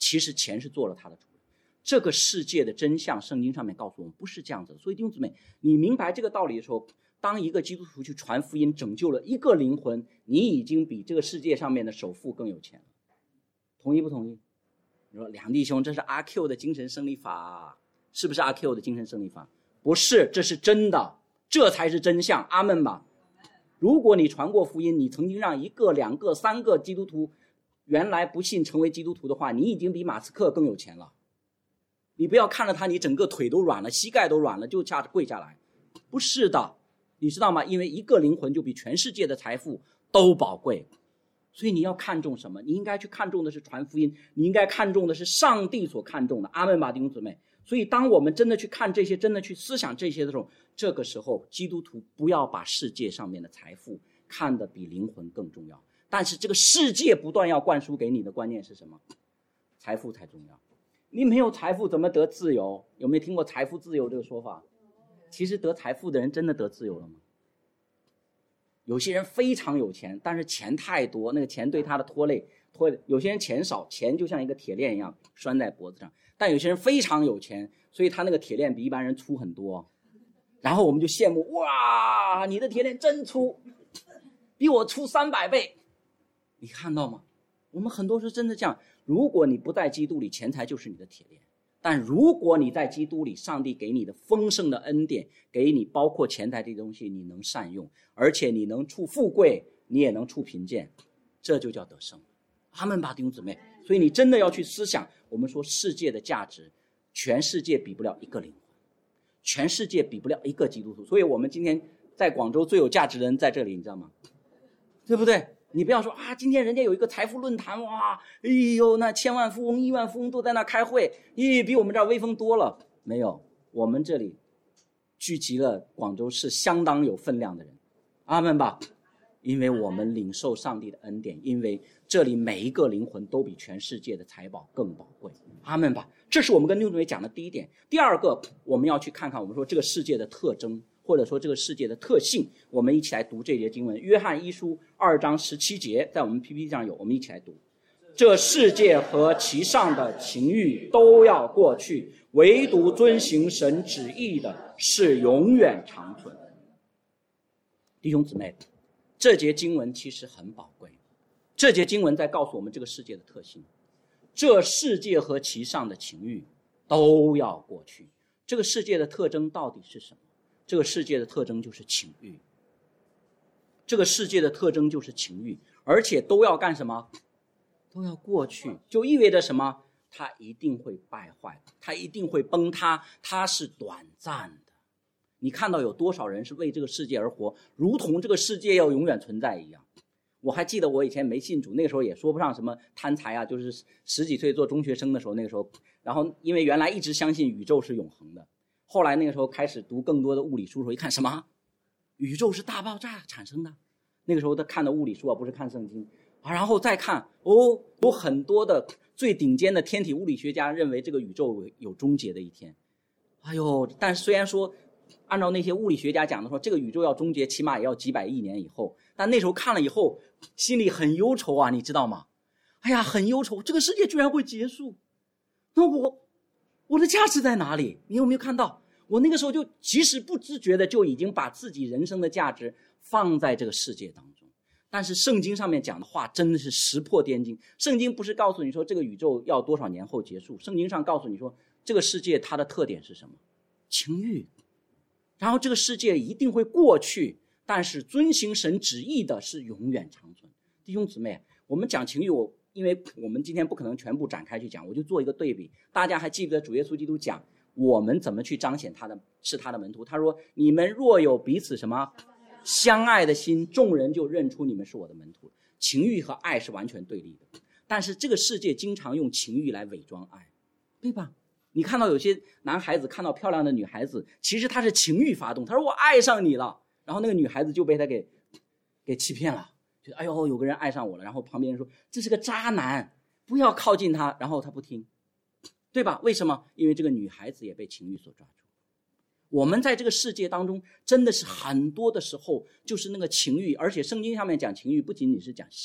其实钱是做了他的主人。这个世界的真相，圣经上面告诉我们不是这样子的。所以弟兄姊妹，你明白这个道理的时候，当一个基督徒去传福音，拯救了一个灵魂，你已经比这个世界上面的首富更有钱了。同意不同意？你说梁弟兄，这是阿 Q 的精神胜利法，是不是阿 Q 的精神胜利法？不是，这是真的，这才是真相。阿们吧。如果你传过福音，你曾经让1个、2个、3个基督徒原来不信成为基督徒的话，你已经比马斯克更有钱了。你不要看着他，你整个腿都软了，膝盖都软了，就掐着跪下来。不是的，你知道吗？因为1个灵魂就比全世界的财富都宝贵。所以你要看重什么？你应该去看重的是传福音，你应该看重的是上帝所看重的。阿们吧，弟兄姊妹。所以当我们真的去看这些，真的去思想这些的时候，这个时候基督徒不要把世界上面的财富看得比灵魂更重要。但是这个世界不断要灌输给你的观念是什么？财富才重要。你没有财富怎么得自由？有没有听过财富自由这个说法？其实得财富的人真的得自由了吗？有些人非常有钱，但是钱太多，那个钱对他的拖累。有些人钱少，钱就像一个铁链一样拴在脖子上，但有些人非常有钱，所以他那个铁链比一般人粗很多。然后我们就羡慕，哇，你的铁链真粗，比我粗300倍。你看到吗？我们很多时候真的这样。如果你不在基督里，钱财就是你的铁链。但如果你在基督里，上帝给你的丰盛的恩典，给你包括钱财这些东西，你能善用，而且你能处富贵，你也能处贫贱，这就叫得胜。阿们吧，弟兄姊妹。所以你真的要去思想，我们说世界的价值，全世界比不了1个灵魂，全世界比不了1个基督徒。所以我们今天在广州最有价值的人在这里，你知道吗？对不对？你不要说啊，今天人家有一个财富论坛，哇，哎呦，那千万富翁、亿万富翁都在那开会，比我们这儿威风多了。没有，我们这里聚集了广州市相当有分量的人。阿们吧。因为我们领受上帝的恩典，因为这里每一个灵魂都比全世界的财宝更宝贵。阿们吧。这是我们跟弟兄姊妹讲的第一点。第二个，我们要去看看我们说这个世界的特征，或者说这个世界的特性。我们一起来读这节经文，约翰一书2章17节，在我们 PPT 上有，我们一起来读。这世界和其上的情欲都要过去，唯独遵行神旨意的是永远长存。弟兄姊妹，这节经文其实很宝贵。这节经文在告诉我们这个世界的特性。这世界和其上的情欲都要过去。这个世界的特征到底是什么？这个世界的特征就是情欲。这个世界的特征就是情欲，而且都要干什么？都要过去，就意味着什么？它一定会败坏，它一定会崩塌，它是短暂的。你看到有多少人是为这个世界而活，如同这个世界要永远存在一样。我还记得我以前没信主，那个时候也说不上什么贪财啊，就是10几岁做中学生的时候，那个时候，然后因为原来一直相信宇宙是永恒的，后来那个时候开始读更多的物理书的时候，一看什么宇宙是大爆炸产生的，那个时候他看的物理书啊，不是看圣经啊，然后再看有很多的最顶尖的天体物理学家认为这个宇宙有终结的一天。哎呦，但虽然说按照那些物理学家讲的说，这个宇宙要终结起码也要几百亿年以后，但那时候看了以后心里很忧愁啊，你知道吗？哎呀，很忧愁，这个世界居然会结束，那我的价值在哪里？你有没有看到？我那个时候就即使不自觉的就已经把自己人生的价值放在这个世界当中。但是圣经上面讲的话真的是石破天惊。圣经不是告诉你说这个宇宙要多少年后结束，圣经上告诉你说这个世界它的特点是什么？情欲。然后这个世界一定会过去，但是遵行神旨意的是永远长存。弟兄姊妹，我们讲情欲，因为我们今天不可能全部展开去讲，我就做一个对比。大家还记不记得主耶稣基督讲我们怎么去彰显他的门徒？他说你们若有彼此什么相爱的心，众人就认出你们是我的门徒。情欲和爱是完全对立的，但是这个世界经常用情欲来伪装爱，对吧？你看到有些男孩子看到漂亮的女孩子，其实他是情欲发动，他说我爱上你了，然后那个女孩子就被他给欺骗了，觉得哎呦有个人爱上我了，然后旁边人说这是个渣男，不要靠近他，然后他不听，对吧？为什么？因为这个女孩子也被情欲所抓住。我们在这个世界当中真的是很多的时候就是那个情欲，而且圣经上面讲情欲不仅仅是讲性，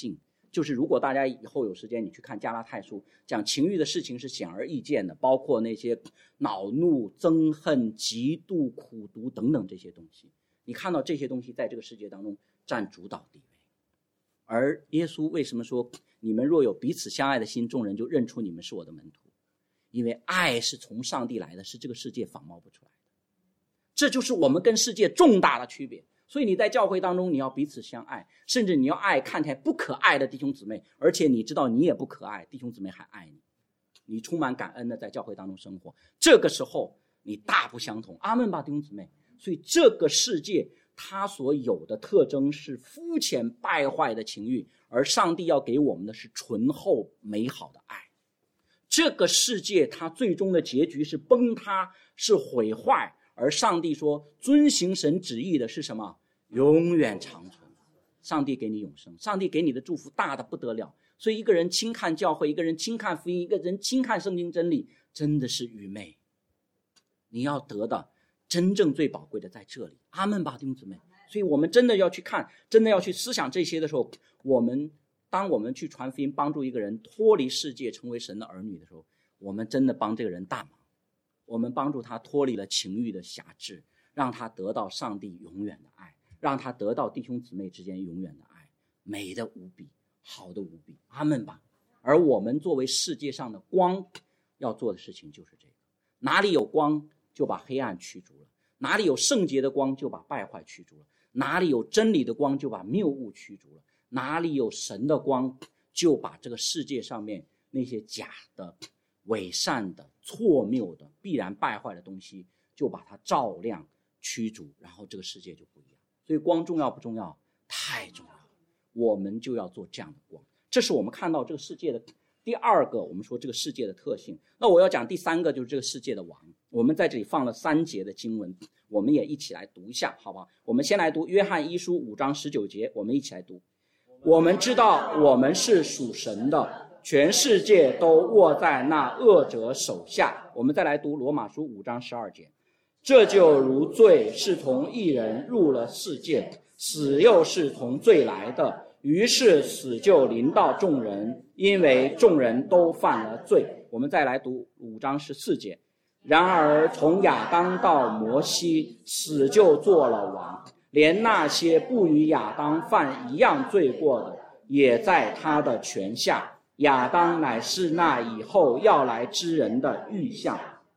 就是如果大家以后有时间你去看加拉太书，讲情欲的事情是显而易见的，包括那些恼怒、憎恨、嫉妒、苦毒等等这些东西，你看到这些东西在这个世界当中占主导地位。而耶稣为什么说你们若有彼此相爱的心，众人就认出你们是我的门徒？因为爱是从上帝来的，是这个世界仿冒不出来的。这就是我们跟世界重大的区别。所以你在教会当中你要彼此相爱，甚至你要爱看起来不可爱的弟兄姊妹，而且你知道你也不可爱，弟兄姊妹还爱你，你充满感恩的在教会当中生活，这个时候你大不相同。阿们吧，弟兄姊妹。所以这个世界它所有的特征是肤浅败坏的情欲，而上帝要给我们的是醇厚美好的爱。这个世界它最终的结局是崩塌，是毁坏，而上帝说遵行神旨意的是什么？永远长存。上帝给你永生，上帝给你的祝福大的不得了。所以一个人轻看教会，一个人轻看福音，一个人轻看圣经真理，真的是愚昧。你要得的真正最宝贵的在这里。阿们吧，弟兄姊妹。所以我们真的要去看，真的要去思想这些的时候，当我们去传福音，帮助一个人脱离世界成为神的儿女的时候，我们真的帮这个人大忙。我们帮助他脱离了情欲的辖制，让他得到上帝永远的爱，让他得到弟兄姊妹之间永远的爱，美的无比，好的无比。阿们吧。而我们作为世界上的光，要做的事情就是这个。哪里有光，就把黑暗驱逐了；哪里有圣洁的光，就把败坏驱逐了；哪里有真理的光，就把谬误驱逐了；哪里有神的光，就把这个世界上面那些假的、伪善的、错谬的、必然败坏的东西，就把它照亮驱逐，然后这个世界就不一样。所以光重要不重要？太重要了。我们就要做这样的光。这是我们看到这个世界的第二个，我们说这个世界的特性。那我要讲第三个，就是这个世界的王。我们在这里放了3节的经文，我们也一起来读一下，好不好？我们先来读约翰一书5章19节，我们一起来读。我们知道我们是属神的，全世界都握在那恶者手下。我们再来读罗马书5章12节。这就如罪是从一人入了世界，死又是从罪来的，于是死就临到众人，因为众人都犯了罪。我们再来读5章14节。然而从亚当到摩西，死就做了王，连那些不与亚当犯一样罪过的，也在他的权下。亚当乃是那以后要来之人的预像。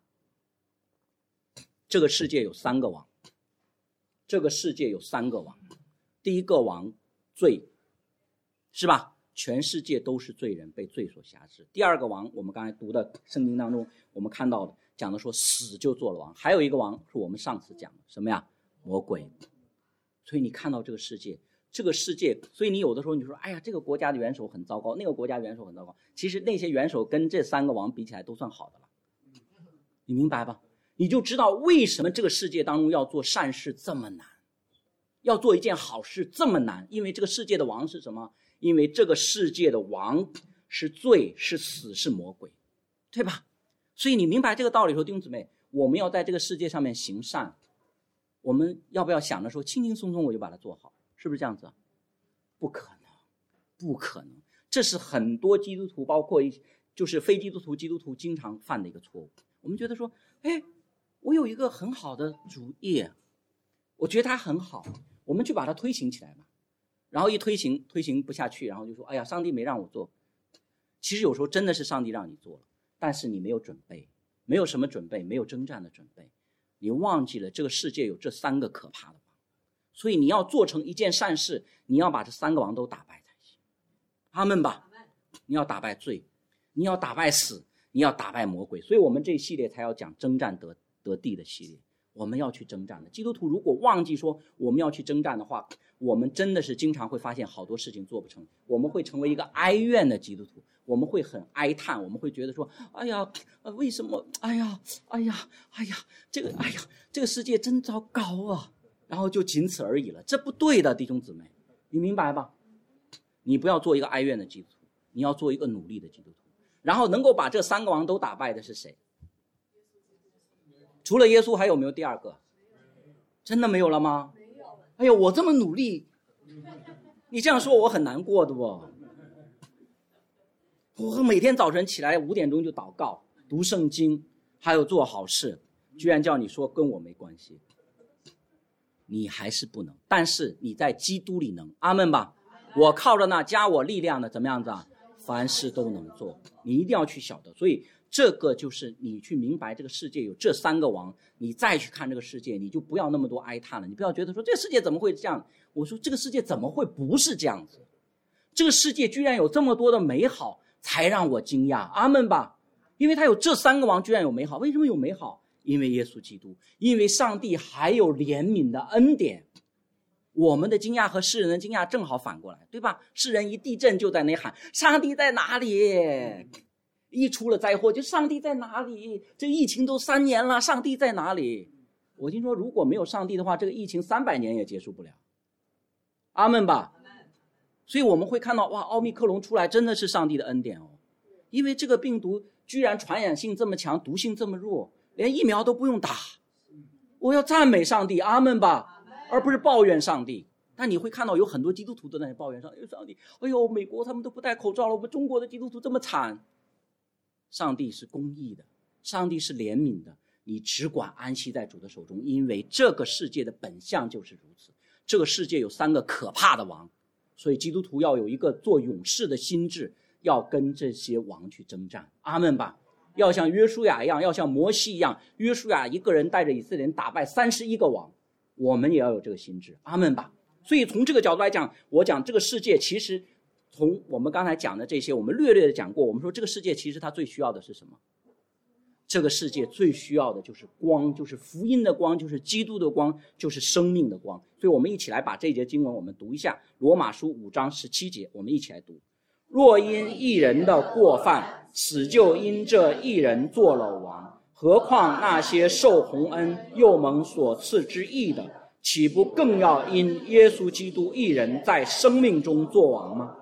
这个世界有3个王，这个世界有3个王。第一个王，罪，是吧？全世界都是罪人，被罪所辖制。第二个王，我们刚才读的圣经当中我们看到的，讲的说死就做了王。还有一个王是我们上次讲的，什么呀？魔鬼。所以你看到这个世界，所以你有的时候你说，哎呀，这个国家的元首很糟糕，那个国家元首很糟糕，其实那些元首跟这3个王比起来都算好的了。你明白吧？你就知道为什么这个世界当中要做善事这么难，要做一件好事这么难。因为这个世界的王是什么？因为这个世界的王是罪，是死，是魔鬼，对吧？所以你明白这个道理的时候，弟兄姊妹，我们要在这个世界上面行善，我们要不要想着说轻轻松松我就把它做好？是不是这样子？不可能，不可能。这是很多基督徒，包括就是非基督徒、基督徒经常犯的一个错误。我们觉得说，哎，我有一个很好的主意，我觉得它很好，我们去把它推行起来吧。然后一推行不下去，然后就说，哎呀，上帝没让我做。其实有时候真的是上帝让你做了，但是你没有准备，没有什么准备，没有征战的准备，你忘记了这个世界有这3个可怕的王。所以你要做成一件善事，你要把这3个王都打败才行。阿们吧。你要打败罪，你要打败死，你要打败魔鬼。所以我们这一系列才要讲征战得地的系列。我们要去征战的。基督徒如果忘记说我们要去征战的话，我们真的是经常会发现好多事情做不成，我们会成为一个哀怨的基督徒，我们会很哀叹，我们会觉得说，哎呀，为什么？哎呀，这个世界真糟糕啊！然后就仅此而已了，这不对的，弟兄姊妹，你明白吧？你不要做一个哀怨的基督徒，你要做一个努力的基督徒。然后能够把这3个王都打败的是谁？除了耶稣还有没有第2个？真的没有了吗？哎呦，我这么努力，你这样说我很难过的不？ 我每天早晨起来5点钟就祷告、读圣经，还有做好事，居然叫你说跟我没关系，你还是不能。但是你在基督里能，阿们吧。我靠着那加我力量的怎么样子啊？凡事都能做。你一定要去晓得，所以这个就是你去明白这个世界有这3个王，你再去看这个世界，你就不要那么多哀叹了。你不要觉得说这个世界怎么会这样，我说这个世界怎么会不是这样子，这个世界居然有这么多的美好，才让我惊讶，阿们吧。因为他有这3个王居然有美好。为什么有美好？因为耶稣基督，因为上帝还有怜悯的恩典。我们的惊讶和世人的惊讶正好反过来，对吧？世人一地震就在那喊上帝在哪里，一出了灾祸就上帝在哪里，这疫情都3年了，上帝在哪里？我听说如果没有上帝的话，这个疫情300年也结束不了，阿们吧。所以我们会看到，哇，奥密克戎出来真的是上帝的恩典哦，因为这个病毒居然传染性这么强，毒性这么弱，连疫苗都不用打。我要赞美上帝，阿们吧，而不是抱怨上帝。但你会看到有很多基督徒都在抱怨上帝，哎呦，美国他们都不戴口罩了，我们中国的基督徒这么惨。上帝是公义的，上帝是怜悯的，你只管安息在主的手中，因为这个世界的本相就是如此。这个世界有3个可怕的王，所以基督徒要有一个做勇士的心智，要跟这些王去征战，阿们吧。要像约书亚一样，要像摩西一样，约书亚一个人带着以色列人打败31个王，我们也要有这个心智，阿们吧。所以从这个角度来讲，我讲这个世界其实从我们刚才讲的这些，我们略略的讲过，我们说这个世界其实它最需要的是什么？这个世界最需要的就是光，就是福音的光，就是基督的光，就是生命的光。所以我们一起来把这节经文我们读一下，罗马书5章17节，我们一起来读。若因一人的过犯，死就因这一人做了王，何况那些受洪恩又蒙所赐之义的，岂不更要因耶稣基督一人在生命中做王吗？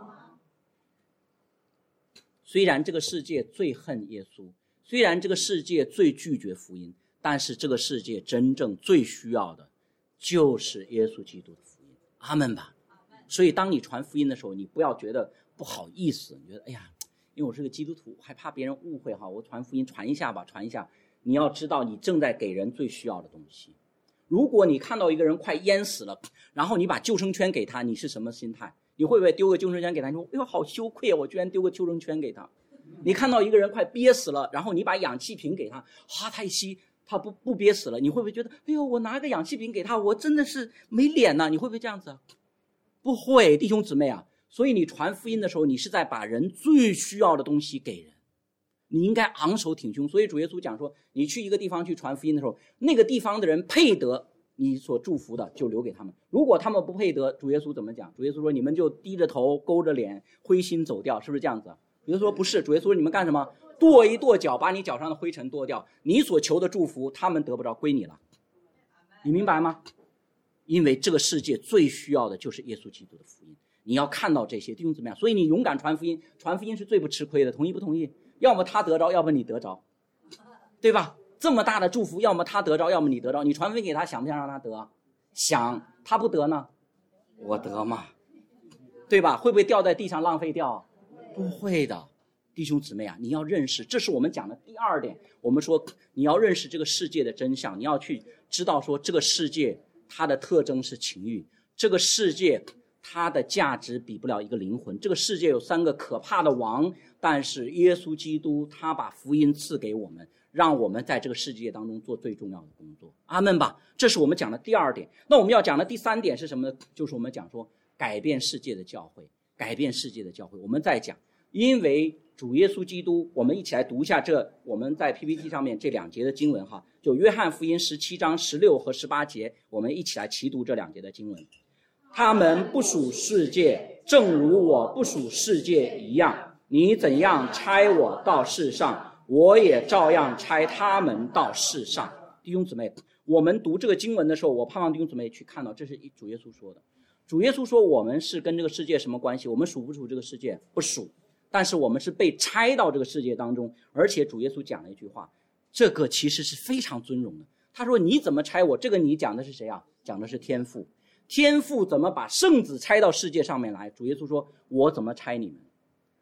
虽然这个世界最恨耶稣，虽然这个世界最拒绝福音，但是这个世界真正最需要的就是耶稣基督的福音，阿们吧。所以当你传福音的时候，你不要觉得不好意思，你觉得哎呀，因为我是个基督徒，还怕别人误会哈，我传福音传一下吧，传一下。你要知道，你正在给人最需要的东西。如果你看到一个人快淹死了，然后你把救生圈给他，你是什么心态？你会不会丢个救生圈给他？你说哎呦好羞愧啊，我居然丢个救生圈给他。你看到一个人快憋死了，然后你把氧气瓶给他，哈他一吸，他不憋死了，你会不会觉得哎呦我拿个氧气瓶给他，我真的是没脸呢？你会不会这样子？不会，弟兄姊妹啊。所以你传福音的时候，你是在把人最需要的东西给人，你应该昂首挺胸。所以主耶稣讲说，你去一个地方去传福音的时候，那个地方的人配得你所祝福的，就留给他们。如果他们不配得，主耶稣怎么讲？主耶稣说你们就低着头勾着脸灰心走掉，是不是这样子？主耶稣说不是，主耶稣说你们干什么？跺一跺脚，把你脚上的灰尘跺掉，你所求的祝福他们得不着，归你了。你明白吗？因为这个世界最需要的就是耶稣基督的福音，你要看到这些，弟兄姊妹，所以你勇敢传福音，传福音是最不吃亏的，同意不同意？要么他得着，要么你得着，对吧？这么大的祝福，要么他得着，要么你得着。你传福音给他，想不想让他得？想。他不得呢？我得嘛，对吧？会不会掉在地上浪费掉？不会的。弟兄姊妹啊，你要认识，这是我们讲的第2点。我们说你要认识这个世界的真相，你要去知道说这个世界它的特征是情欲，这个世界它的价值比不了一个灵魂。这个世界有3个可怕的王，但是耶稣基督他把福音赐给我们，让我们在这个世界当中做最重要的工作，阿们吧。这是我们讲的第2点。那我们要讲的第3点是什么呢？就是我们讲说改变世界的教会，改变世界的教会。我们再讲，因为主耶稣基督，我们一起来读一下我们在 PPT 上面这2节的经文哈，就约翰福音17章16和18节，我们一起来齐读这2节的经文。他们不属世界，正如我不属世界一样，你怎样差我到世上，我也照样差他们到世上。弟兄姊妹，我们读这个经文的时候，我盼望弟兄姊妹去看到，这是主耶稣说的。主耶稣说我们是跟这个世界什么关系？我们属不属这个世界？不属。但是我们是被差到这个世界当中，而且主耶稣讲了一句话，这个其实是非常尊荣的。他说你怎么差我？这个你讲的是谁啊？讲的是天父。天父怎么把圣子差到世界上面来？主耶稣说我怎么差你们？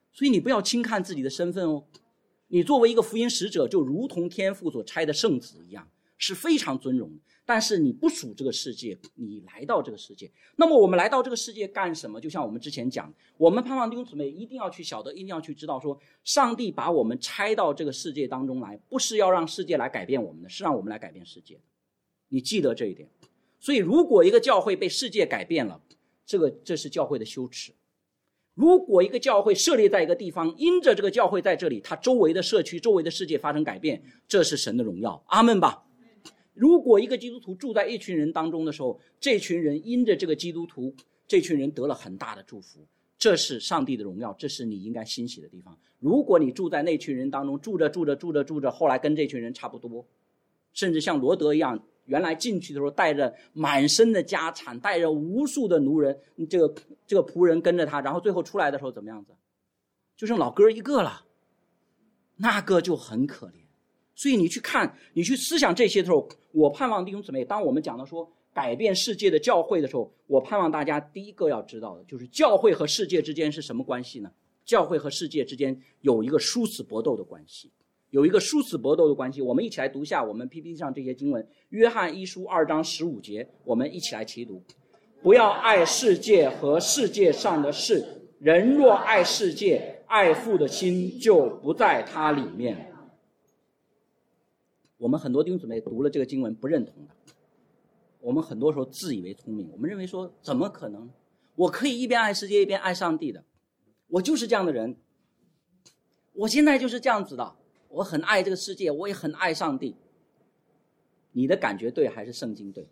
所以你不要轻看自己的身份哦。你作为一个福音使者，就如同天父所差的圣子一样，是非常尊荣的。但是你不属这个世界，你来到这个世界。那么我们来到这个世界干什么？就像我们之前讲，我们盼望弟兄姊妹一定要去晓得，一定要去知道说，上帝把我们差到这个世界当中来，不是要让世界来改变我们的，是让我们来改变世界的。你记得这一点。所以如果一个教会被世界改变了，这是教会的羞耻。如果一个教会设立在一个地方，因着这个教会在这里，它周围的社区、周围的世界发生改变，这是神的荣耀。阿们吧。如果一个基督徒住在一群人当中的时候，这群人因着这个基督徒，这群人得了很大的祝福，这是上帝的荣耀，这是你应该欣喜的地方。如果你住在那群人当中，住着，后来跟这群人差不多，甚至像罗德一样，原来进去的时候带着满身的家产，带着无数的奴人，这个仆人跟着他，然后最后出来的时候怎么样子？就剩老哥一个了，那个就很可怜。所以你去看，你去思想这些的时候，我盼望弟兄姊妹，当我们讲到说改变世界的教会的时候，我盼望大家第一个要知道的就是教会和世界之间是什么关系呢？教会和世界之间有一个殊死搏斗的关系，有一个殊死搏斗的关系。我们一起来读一下我们 PPT 上这些经文，约翰一书2章15节，我们一起来齐读。不要爱世界和世界上的事，人若爱世界，爱父的心就不在他里面。我们很多弟兄姊妹读了这个经文不认同的，我们很多时候自以为聪明，我们认为说怎么可能？我可以一边爱世界一边爱上帝的，我就是这样的人，我现在就是这样子的，我很爱这个世界，我也很爱上帝。你的感觉对还是圣经对？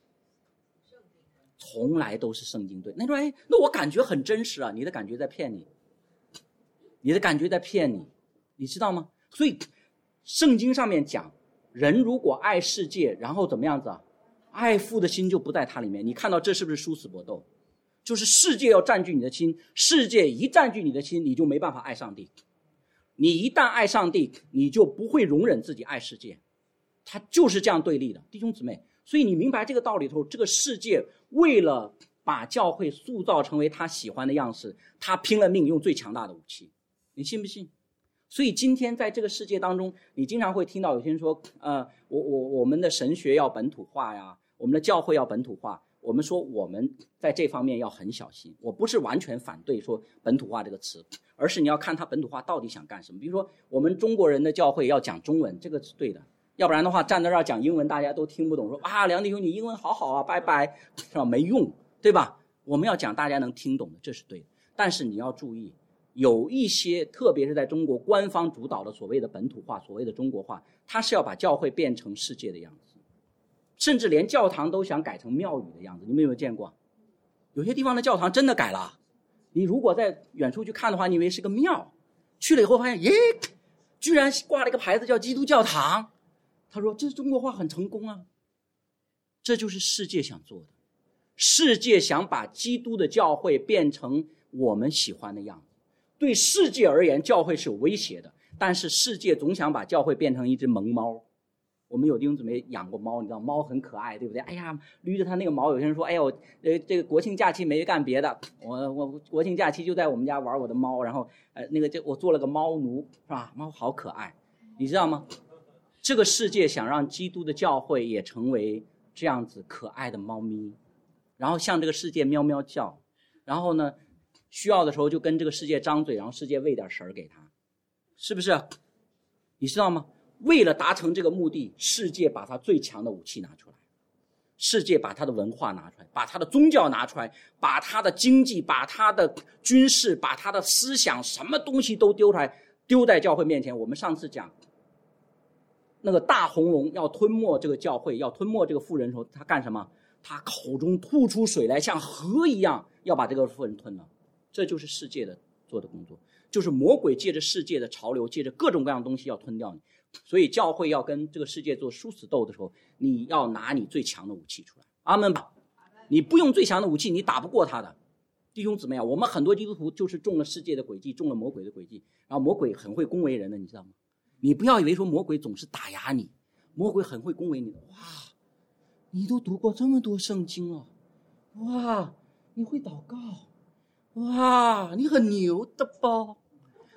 从来都是圣经对。那说那我感觉很真实啊，你的感觉在骗你，你的感觉在骗你，你知道吗？所以圣经上面讲，人如果爱世界，然后怎么样子啊？爱父的心就不在他里面。你看到这是不是殊死搏斗？就是世界要占据你的心，世界一占据你的心，你就没办法爱上帝。你一旦爱上帝，你就不会容忍自己爱世界，它就是这样对立的，弟兄姊妹。所以你明白这个道理后，这个世界为了把教会塑造成为他喜欢的样式，他拼了命用最强大的武器，你信不信？所以今天在这个世界当中，你经常会听到有些人说，我们的神学要本土化呀，我们的教会要本土化。我们说我们在这方面要很小心。我不是完全反对说本土化这个词，而是你要看他本土化到底想干什么。比如说我们中国人的教会要讲中文，这个是对的，要不然的话站在这儿讲英文大家都听不懂，说啊梁弟兄你英文好好啊，拜拜，是吧？没用，对吧？我们要讲大家能听懂的，这是对的。但是你要注意，有一些特别是在中国官方主导的所谓的本土化，所谓的中国化，它是要把教会变成世界的样子，甚至连教堂都想改成庙宇的样子。你们有没有见过？有些地方的教堂真的改了，你如果在远处去看的话，你以为是个庙，去了以后发现耶，居然挂了一个牌子叫基督教堂。他说这中国化很成功啊。这就是世界想做的，世界想把基督的教会变成我们喜欢的样子。对世界而言，教会是有威胁的，但是世界总想把教会变成一只萌猫。我们有弟兄姊妹养过猫，你知道猫很可爱，对不对？哎呀，捋着它那个毛，有些人说，哎呦，这个国庆假期没干别的，我国庆假期就在我们家玩我的猫，然后我做了个猫奴，是吧？猫好可爱，你知道吗？这个世界想让基督的教会也成为这样子可爱的猫咪，然后向这个世界喵喵叫，然后呢，需要的时候就跟这个世界张嘴，然后世界喂点食儿给他，是不是？你知道吗？为了达成这个目的，世界把它最强的武器拿出来，世界把它的文化拿出来，把它的宗教拿出来，把它的经济，把它的军事，把它的思想，什么东西都丢出来，丢在教会面前。我们上次讲那个大红龙要吞没这个教会，要吞没这个妇人的时候，他干什么？他口中吐出水来，像河一样要把这个妇人吞了。这就是世界的做的工作，就是魔鬼借着世界的潮流，借着各种各样的东西要吞掉你。所以教会要跟这个世界做殊死斗的时候，你要拿你最强的武器出来。阿们吧。你不用最强的武器，你打不过他的。弟兄姊妹啊，我们很多基督徒就是中了世界的诡计，中了魔鬼的诡计，然后魔鬼很会恭维人的，你知道吗？你不要以为说魔鬼总是打压你，魔鬼很会恭维你的。哇，你都读过这么多圣经了，哇，你会祷告，哇，你很牛的吧？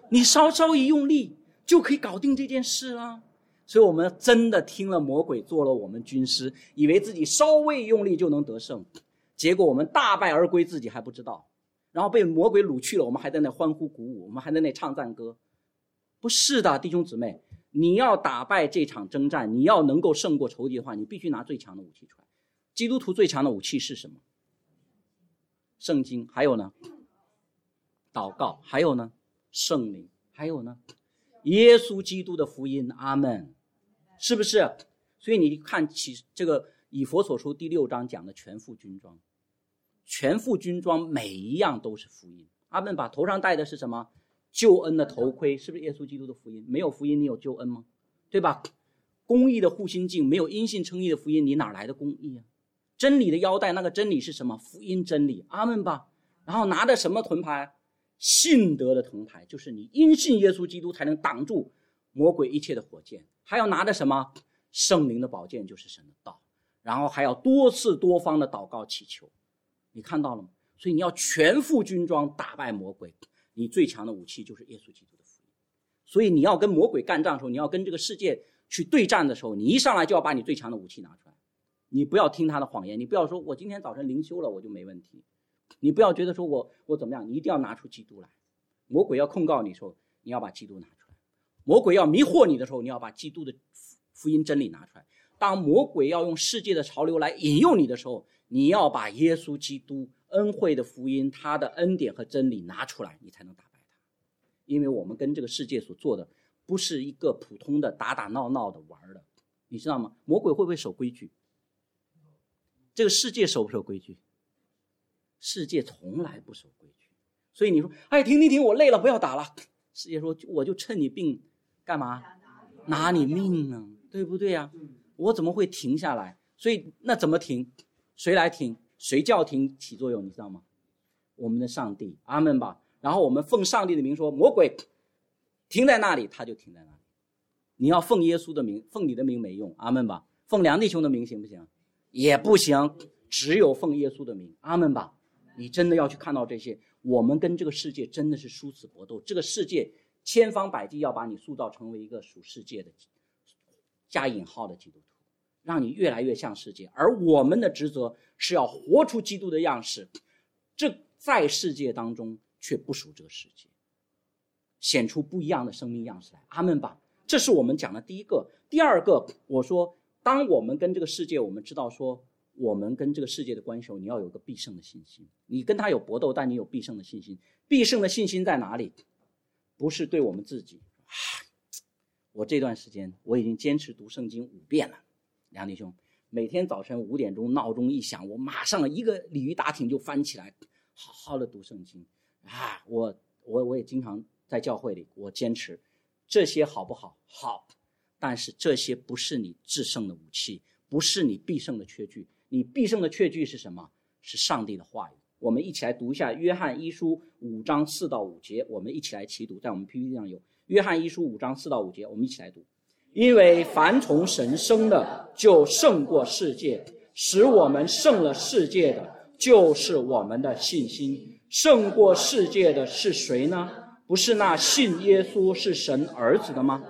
你稍稍一用力就可以搞定这件事了。所以我们真的听了魔鬼做了我们军师，以为自己稍微用力就能得胜，结果我们大败而归，自己还不知道，然后被魔鬼掳去了，我们还在那欢呼鼓舞，我们还在那唱赞歌。不是的，弟兄姊妹，你要打败这场征战，你要能够胜过仇敌的话，你必须拿最强的武器出来。基督徒最强的武器是什么？圣经，还有呢祷告，还有呢圣灵，还有呢耶稣基督的福音。阿们，是不是？所以你看起这个以弗所书第6章讲的全副军装，全副军装每一样都是福音。阿们，把头上戴的是什么？救恩的头盔，是不是耶稣基督的福音？没有福音你有救恩吗？对吧？公义的护心镜，没有因信称义的福音，你哪来的公义啊？真理的腰带，那个真理是什么？福音真理。阿们吧。然后拿着什么盾牌？信德的盾牌，就是你因信耶稣基督才能挡住魔鬼一切的火箭。还要拿着什么？圣灵的宝剑，就是神的道。然后还要多次多方的祷告祈求。你看到了吗？所以你要全副军装打败魔鬼，你最强的武器就是耶稣基督的福音。所以你要跟魔鬼干仗的时候，你要跟这个世界去对战的时候，你一上来就要把你最强的武器拿出来。你不要听他的谎言，你不要说我今天早晨灵修了我就没问题，你不要觉得说我怎么样，你一定要拿出基督来。魔鬼要控告你的时候，你要把基督拿出来。魔鬼要迷惑你的时候，你要把基督的福音真理拿出来。当魔鬼要用世界的潮流来引诱你的时候，你要把耶稣基督恩惠的福音，他的恩典和真理拿出来，你才能打败他。因为我们跟这个世界所做的不是一个普通的打打闹闹的玩的，你知道吗？魔鬼会不会守规矩？这个世界守不守规矩？世界从来不守规矩。所以你说，哎，停，我累了，不要打了。世界说，我就趁你病干嘛？拿你命呢，对不对啊？我怎么会停下来？所以那怎么停？谁来停？谁叫停起作用？你知道吗？我们的上帝。阿们吧。然后我们奉上帝的名说，魔鬼停在那里，他就停在那里。你要奉耶稣的名，奉你的名没用。阿们吧。奉梁弟兄的名行不行？也不行，只有奉耶稣的名。阿们吧。你真的要去看到这些，我们跟这个世界真的是殊死搏斗。这个世界千方百计要把你塑造成为一个属世界的加引号的基督徒，让你越来越像世界。而我们的职责是要活出基督的样式，这在世界当中却不属这个世界，显出不一样的生命样式来。阿们吧。这是我们讲的第一个。第二个，我说当我们跟这个世界，我们知道说我们跟这个世界的关系，你要有个必胜的信心。你跟他有搏斗，但你有必胜的信心。必胜的信心在哪里？不是对我们自己。我这段时间我已经坚持读圣经5遍了，梁弟兄，每天早晨5点钟闹钟一响，我马上一个鲤鱼打挺就翻起来，好好的读圣经啊！我也经常在教会里，我坚持。这些好不好？好，但是这些不是你制胜的武器，不是你必胜的确据。你必胜的确据是什么？是上帝的话语。我们一起来读一下约翰一书5章4到5节，我们一起来齐读，在我们 PPT 上有约翰一书5章4到5节，我们一起来读。因为凡从神生的就胜过世界，使我们胜了世界的就是我们的信心。胜过世界的是谁呢？不是那信耶稣是神儿子的吗？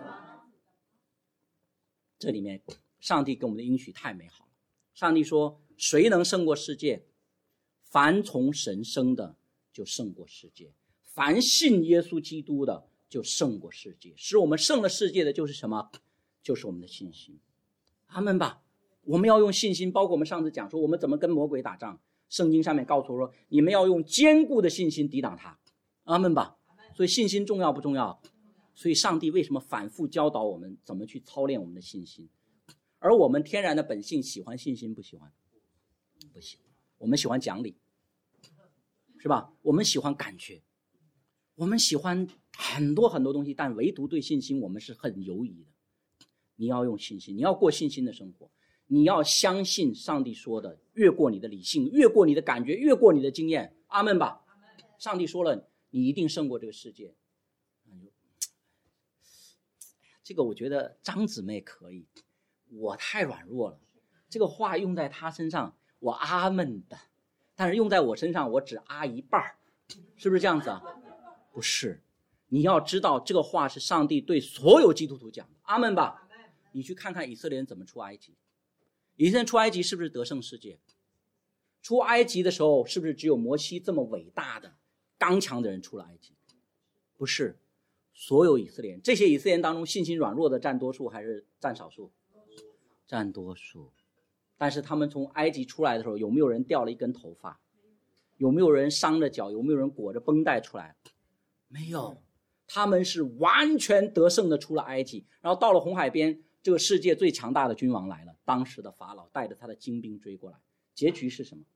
这里面上帝给我们的应许太美好了。上帝说，谁能胜过世界？凡从神生的就胜过世界，凡信耶稣基督的就胜过世界。使我们胜了世界的就是什么？就是我们的信心。阿们吧。我们要用信心，包括我们上次讲说我们怎么跟魔鬼打仗，圣经上面告诉我说，你们要用坚固的信心抵挡他。阿们吧。所以信心重要不重要？所以上帝为什么反复教导我们怎么去操练我们的信心？而我们天然的本性喜欢信心不喜欢？不喜欢。我们喜欢讲理，是吧？我们喜欢感觉，我们喜欢很多很多东西，但唯独对信心我们是很犹疑的。你要用信心，你要过信心的生活，你要相信上帝说的，越过你的理性，越过你的感觉，越过你的经验。阿们吧。上帝说了，你一定胜过这个世界。这个我觉得张姊妹可以，我太软弱了。这个话用在她身上，我阿们的，但是用在我身上，我只阿一半，是不是这样子啊？不是， 你要知道这个话是上帝对所有基督徒讲的，阿们吧。你去看看以色列人怎么出埃及，以色列人出埃及是不是得胜世界？出埃及的时候是不是只有摩西这么伟大的刚强的人出了埃及？不是，所有以色列人，这些以色列人当中信心软弱的占多数还是占少数？占多数。但是他们从埃及出来的时候，有没有人掉了一根头发？有没有人伤着脚？有没有人裹着绷带出来？没有，他们是完全得胜的出了埃及，然后到了红海边，这个世界最强大的君王来了，当时的法老带着他的精兵追过来，结局是什么？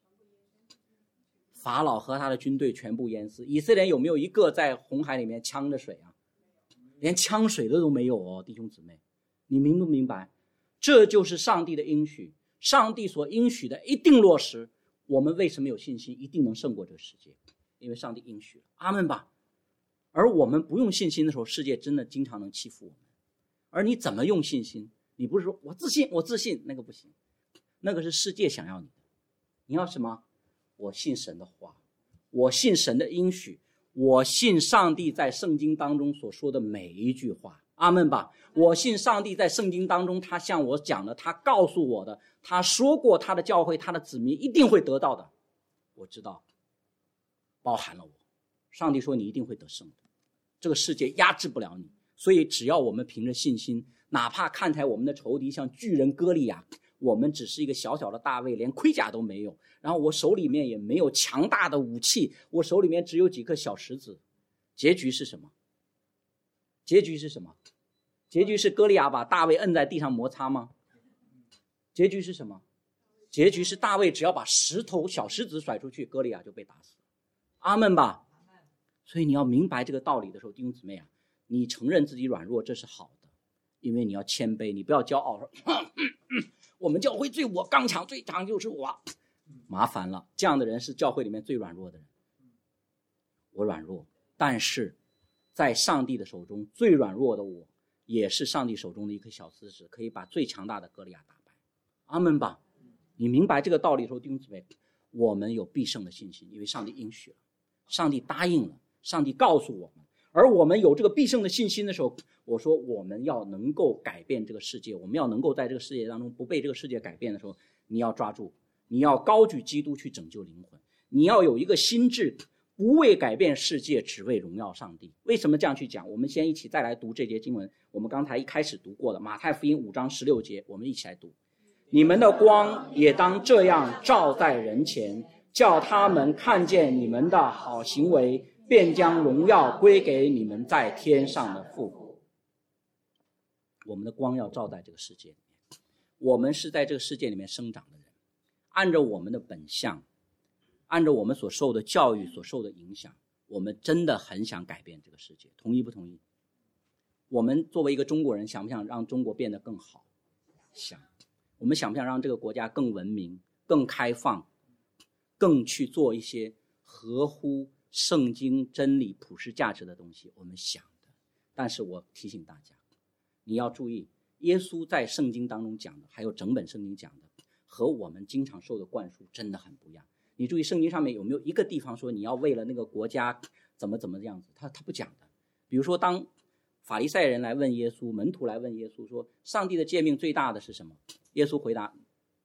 法老和他的军队全部淹死。以色列人有没有一个在红海里面呛着水啊？连呛水的都没有哦，弟兄姊妹，你明不明白？这就是上帝的应许，上帝所应许的一定落实。我们为什么有信心一定能胜过这个世界？因为上帝应许了，阿们吧。而我们不用信心的时候，世界真的经常能欺负我们。而你怎么用信心？你不是说我自信我自信，那个不行，那个是世界想要你的。你要什么？我信神的话，我信神的应许，我信上帝在圣经当中所说的每一句话，阿们吧。我信上帝在圣经当中他向我讲的，他告诉我的，他说过他的教会他的子民一定会得到的，我知道包含了我。上帝说你一定会得胜的，这个世界压制不了你。所以只要我们凭着信心，哪怕看起来我们的仇敌像巨人歌利亚，我们只是一个小小的大卫，连盔甲都没有，然后我手里面也没有强大的武器，我手里面只有几颗小石子，结局是什么？结局是什么？结局是歌利亚把大卫摁在地上摩擦吗？结局是什么？结局是大卫只要把小石子甩出去，歌利亚就被打死。阿们吧。所以你要明白这个道理的时候，弟兄姊妹啊，你承认自己软弱，这是好的，因为你要谦卑，你不要骄傲说我们教会我刚强，最强就是我，麻烦了，这样的人是教会里面最软弱的人。我软弱，但是在上帝的手中最软弱的我，也是上帝手中的一颗小石子，可以把最强大的歌利亚打败。阿们吧。你明白这个道理的时候，弟兄姊妹，我们有必胜的信心，因为上帝应许了，上帝答应了，上帝告诉我们。而我们有这个必胜的信心的时候，我说我们要能够改变这个世界，我们要能够在这个世界当中不被这个世界改变的时候，你要抓住，你要高举基督去拯救灵魂，你要有一个心智，不为改变世界，只为荣耀上帝。为什么这样去讲？我们先一起再来读这节经文，我们刚才一开始读过的马太福音5章16节，我们一起来读。你们的光也当这样照在人前，叫他们看见你们的好行为，便将荣耀归给你们在天上的父。我们的光要照在这个世界里面，我们是在这个世界里面生长的人，按照我们的本相，按照我们所受的教育所受的影响，我们真的很想改变这个世界，同意不同意？我们作为一个中国人，想不想让中国变得更好？想。我们想不想让这个国家更文明、更开放，更去做一些合乎圣经真理普世价值的东西？我们想的。但是我提醒大家，你要注意，耶稣在圣经当中讲的，还有整本圣经讲的，和我们经常受的灌输真的很不一样。你注意圣经上面有没有一个地方说你要为了那个国家怎么这样子，他不讲的。比如说当法利赛人来问耶稣，门徒来问耶稣说上帝的诫命最大的是什么？耶稣回答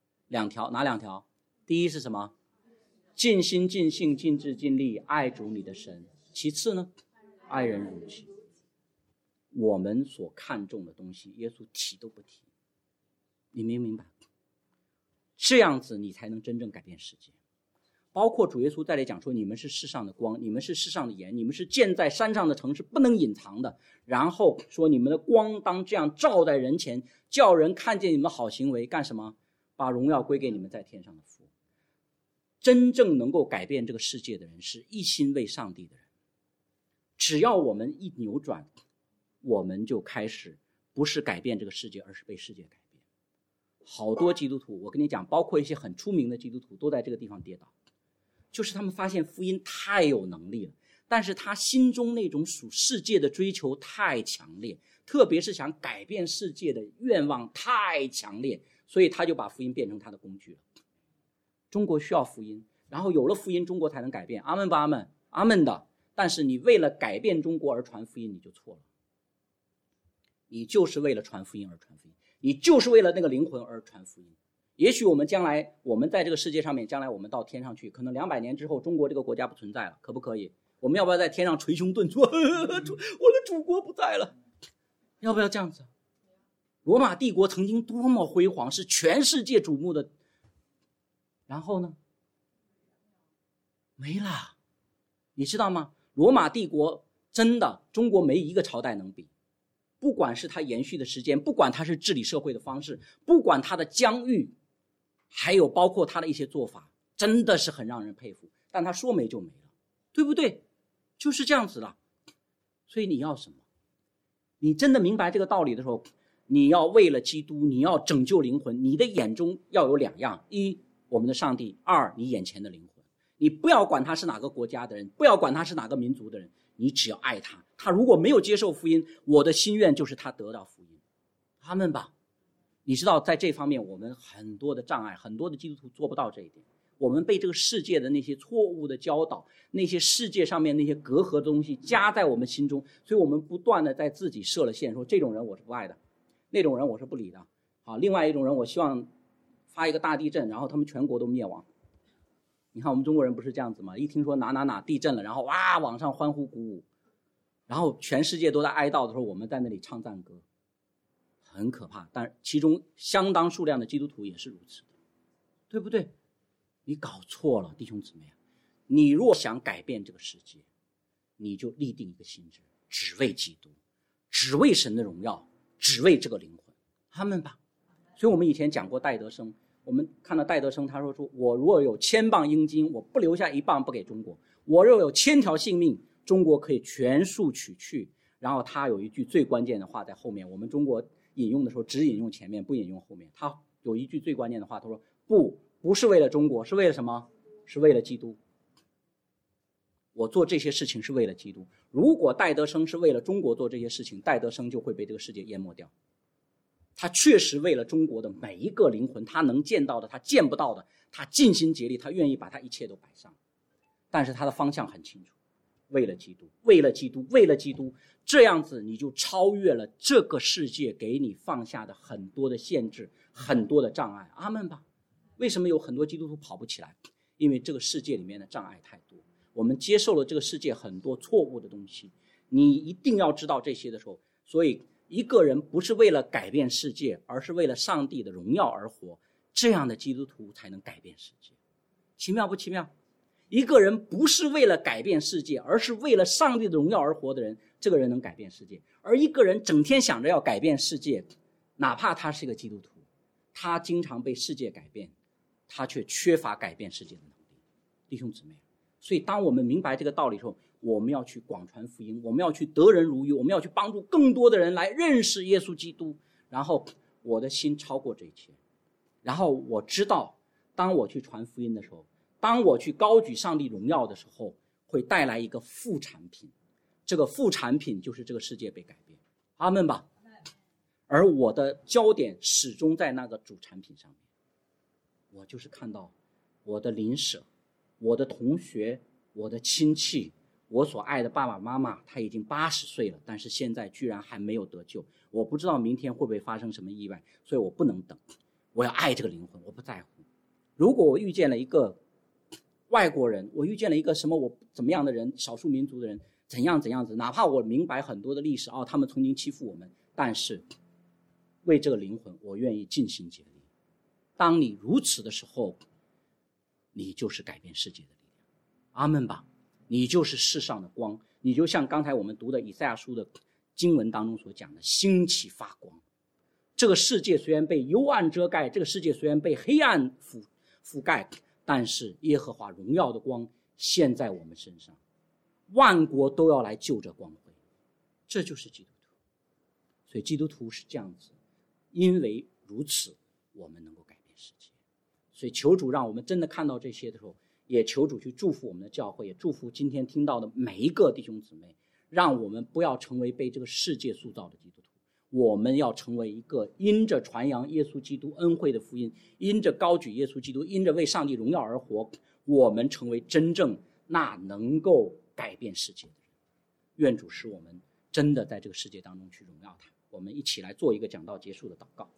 2条，哪2条？第一是什么？尽心尽性尽智尽力爱主你的神。其次呢？爱人如己。我们所看重的东西耶稣提都不提，你明白？这样子你才能真正改变世界。包括主耶稣在这里讲说，你们是世上的光，你们是世上的盐，你们是建在山上的城市，不能隐藏的。然后说你们的光当这样照在人前，叫人看见你们好行为，干什么？把荣耀归给你们在天上的父。真正能够改变这个世界的人，是一心为上帝的人。只要我们一扭转，我们就开始不是改变这个世界，而是被世界改变。好多基督徒，我跟你讲，包括一些很出名的基督徒，都在这个地方跌倒。就是他们发现福音太有能力了，但是他心中那种属世界的追求太强烈，特别是想改变世界的愿望太强烈，所以他就把福音变成他的工具了。中国需要福音，然后有了福音，中国才能改变。阿们吧，阿们，阿们的。 但是你为了改变中国而传福音，你就错了。你就是为了传福音而传福音，你就是为了那个灵魂而传福音。也许我们将来，我们在这个世界上面，将来我们到天上去，可能200年之后，中国这个国家不存在了，可不可以？我们要不要在天上捶胸顿足？我的祖国不在了，要不要这样子？罗马帝国曾经多么辉煌，是全世界瞩目的，然后呢？没了。你知道吗？罗马帝国真的，中国没一个朝代能比。不管是它延续的时间，不管它是治理社会的方式，不管它的疆域，还有包括它的一些做法，真的是很让人佩服。但他说没就没了，对不对？就是这样子了。所以你要什么？你真的明白这个道理的时候，你要为了基督，你要拯救灵魂，你的眼中要有2样：一，我们的上帝；二，你眼前的灵魂。你不要管他是哪个国家的人，不要管他是哪个民族的人，你只要爱他。他如果没有接受福音，我的心愿就是他得到福音。阿们吧。你知道在这方面我们很多的障碍，很多的基督徒做不到这一点。我们被这个世界的那些错误的教导，那些世界上面那些隔阂的东西加在我们心中，所以我们不断的在自己设了限，说这种人我是不爱的，那种人我是不理的。好，另外一种人我希望发一个大地震，然后他们全国都灭亡。你看我们中国人不是这样子吗？一听说哪地震了，然后哇网上欢呼鼓舞，然后全世界都在哀悼的时候，我们在那里唱赞歌，很可怕。但其中相当数量的基督徒也是如此的，对不对？你搞错了，弟兄姊妹，你若想改变这个世界，你就立定一个心志，只为基督，只为神的荣耀，只为这个灵魂。阿们吧。所以我们以前讲过戴德生，我们看到戴德生他说我若有1000磅英金，我不留下1磅不给中国，我若有1000条性命，中国可以全数取去。然后他有一句最关键的话在后面，我们中国引用的时候只引用前面不引用后面。他有一句最关键的话，他说不是为了中国，是为了什么？是为了基督。我做这些事情是为了基督。如果戴德生是为了中国做这些事情，戴德生就会被这个世界淹没掉。他确实为了中国的每一个灵魂，他能见到的，他见不到的，他尽心竭力，他愿意把他一切都摆上。但是他的方向很清楚，为了基督，为了基督，为了基督，这样子你就超越了这个世界给你放下的很多的限制，很多的障碍。阿们吧。为什么有很多基督徒跑不起来？因为这个世界里面的障碍太多，我们接受了这个世界很多错误的东西。你一定要知道这些的时候，所以一个人不是为了改变世界，而是为了上帝的荣耀而活，这样的基督徒才能改变世界。奇妙不奇妙？一个人不是为了改变世界，而是为了上帝的荣耀而活的人，这个人能改变世界。而一个人整天想着要改变世界，哪怕他是一个基督徒，他经常被世界改变，他却缺乏改变世界的能力。弟兄姊妹，所以当我们明白这个道理的时候，我们要去广传福音，我们要去得人如玉，我们要去帮助更多的人来认识耶稣基督。然后我的心超过这一切，然后我知道当我去传福音的时候，当我去高举上帝荣耀的时候，会带来一个副产品，这个副产品就是这个世界被改变。阿们吧。而我的焦点始终在那个主产品上面。我就是看到我的邻舍，我的同学，我的亲戚，我所爱的爸爸妈妈，他已经80岁了，但是现在居然还没有得救。我不知道明天会不会发生什么意外，所以我不能等，我要爱这个灵魂，我不在乎。如果我遇见了一个外国人，我遇见了一个什么我怎么样的人，少数民族的人，怎样子，哪怕我明白很多的历史，他们曾经欺负我们，但是为这个灵魂，我愿意尽心竭力。当你如此的时候，你就是改变世界的力量。阿们吧。你就是世上的光，你就像刚才我们读的以赛亚书的经文当中所讲的，兴起发光。这个世界虽然被幽暗遮盖，这个世界虽然被黑暗覆盖，但是耶和华荣耀的光现在我们身上，万国都要来就这光辉。这就是基督徒。所以基督徒是这样子，因为如此我们能够改变世界。所以求主让我们真的看到这些的时候，也求主去祝福我们的教会，也祝福今天听到的每一个弟兄姊妹，让我们不要成为被这个世界塑造的基督徒，我们要成为一个因着传扬耶稣基督恩惠的福音，因着高举耶稣基督，因着为上帝荣耀而活，我们成为真正那能够改变世界的人。愿主使我们真的在这个世界当中去荣耀他。我们一起来做一个讲道结束的祷告。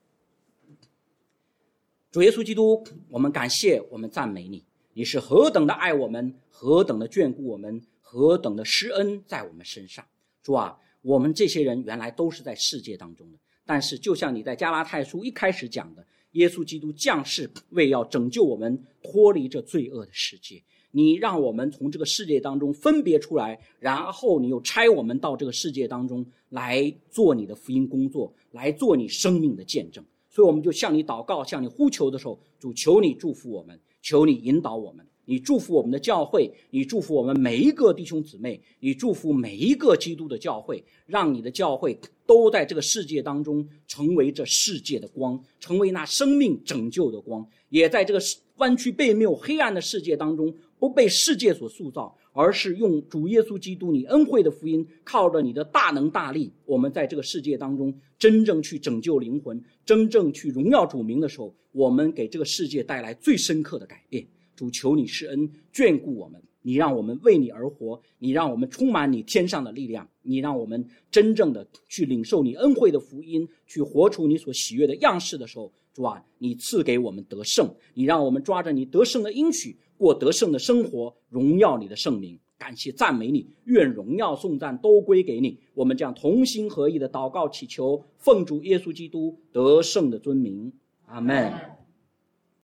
主耶稣基督，我们感谢，我们赞美你，你是何等的爱我们，何等的眷顾我们，何等的施恩在我们身上。主啊，我们这些人原来都是在世界当中的，但是就像你在加拉太书一开始讲的，耶稣基督降世为要拯救我们脱离这罪恶的世界，你让我们从这个世界当中分别出来，然后你又差我们到这个世界当中来做你的福音工作，来做你生命的见证。所以我们就向你祷告，向你呼求的时候，主，求你祝福我们，求你引导我们，你祝福我们的教会，你祝福我们每一个弟兄姊妹，你祝福每一个基督的教会，让你的教会都在这个世界当中成为这世界的光，成为那生命拯救的光，也在这个弯曲悖谬黑暗的世界当中不被世界所塑造，而是用主耶稣基督你恩惠的福音，靠着你的大能大力，我们在这个世界当中真正去拯救灵魂，真正去荣耀主名的时候，我们给这个世界带来最深刻的改变。主，求你施恩眷顾我们，你让我们为你而活，你让我们充满你天上的力量，你让我们真正的去领受你恩惠的福音，去活出你所喜悦的样式的时候，主啊，你赐给我们得胜，你让我们抓着你得胜的应许，过得胜的生活，荣耀你的圣名。感谢赞美你，愿荣耀颂赞都归给你。我们将同心合意的祷告祈求，奉主耶稣基督得胜的尊名，阿们。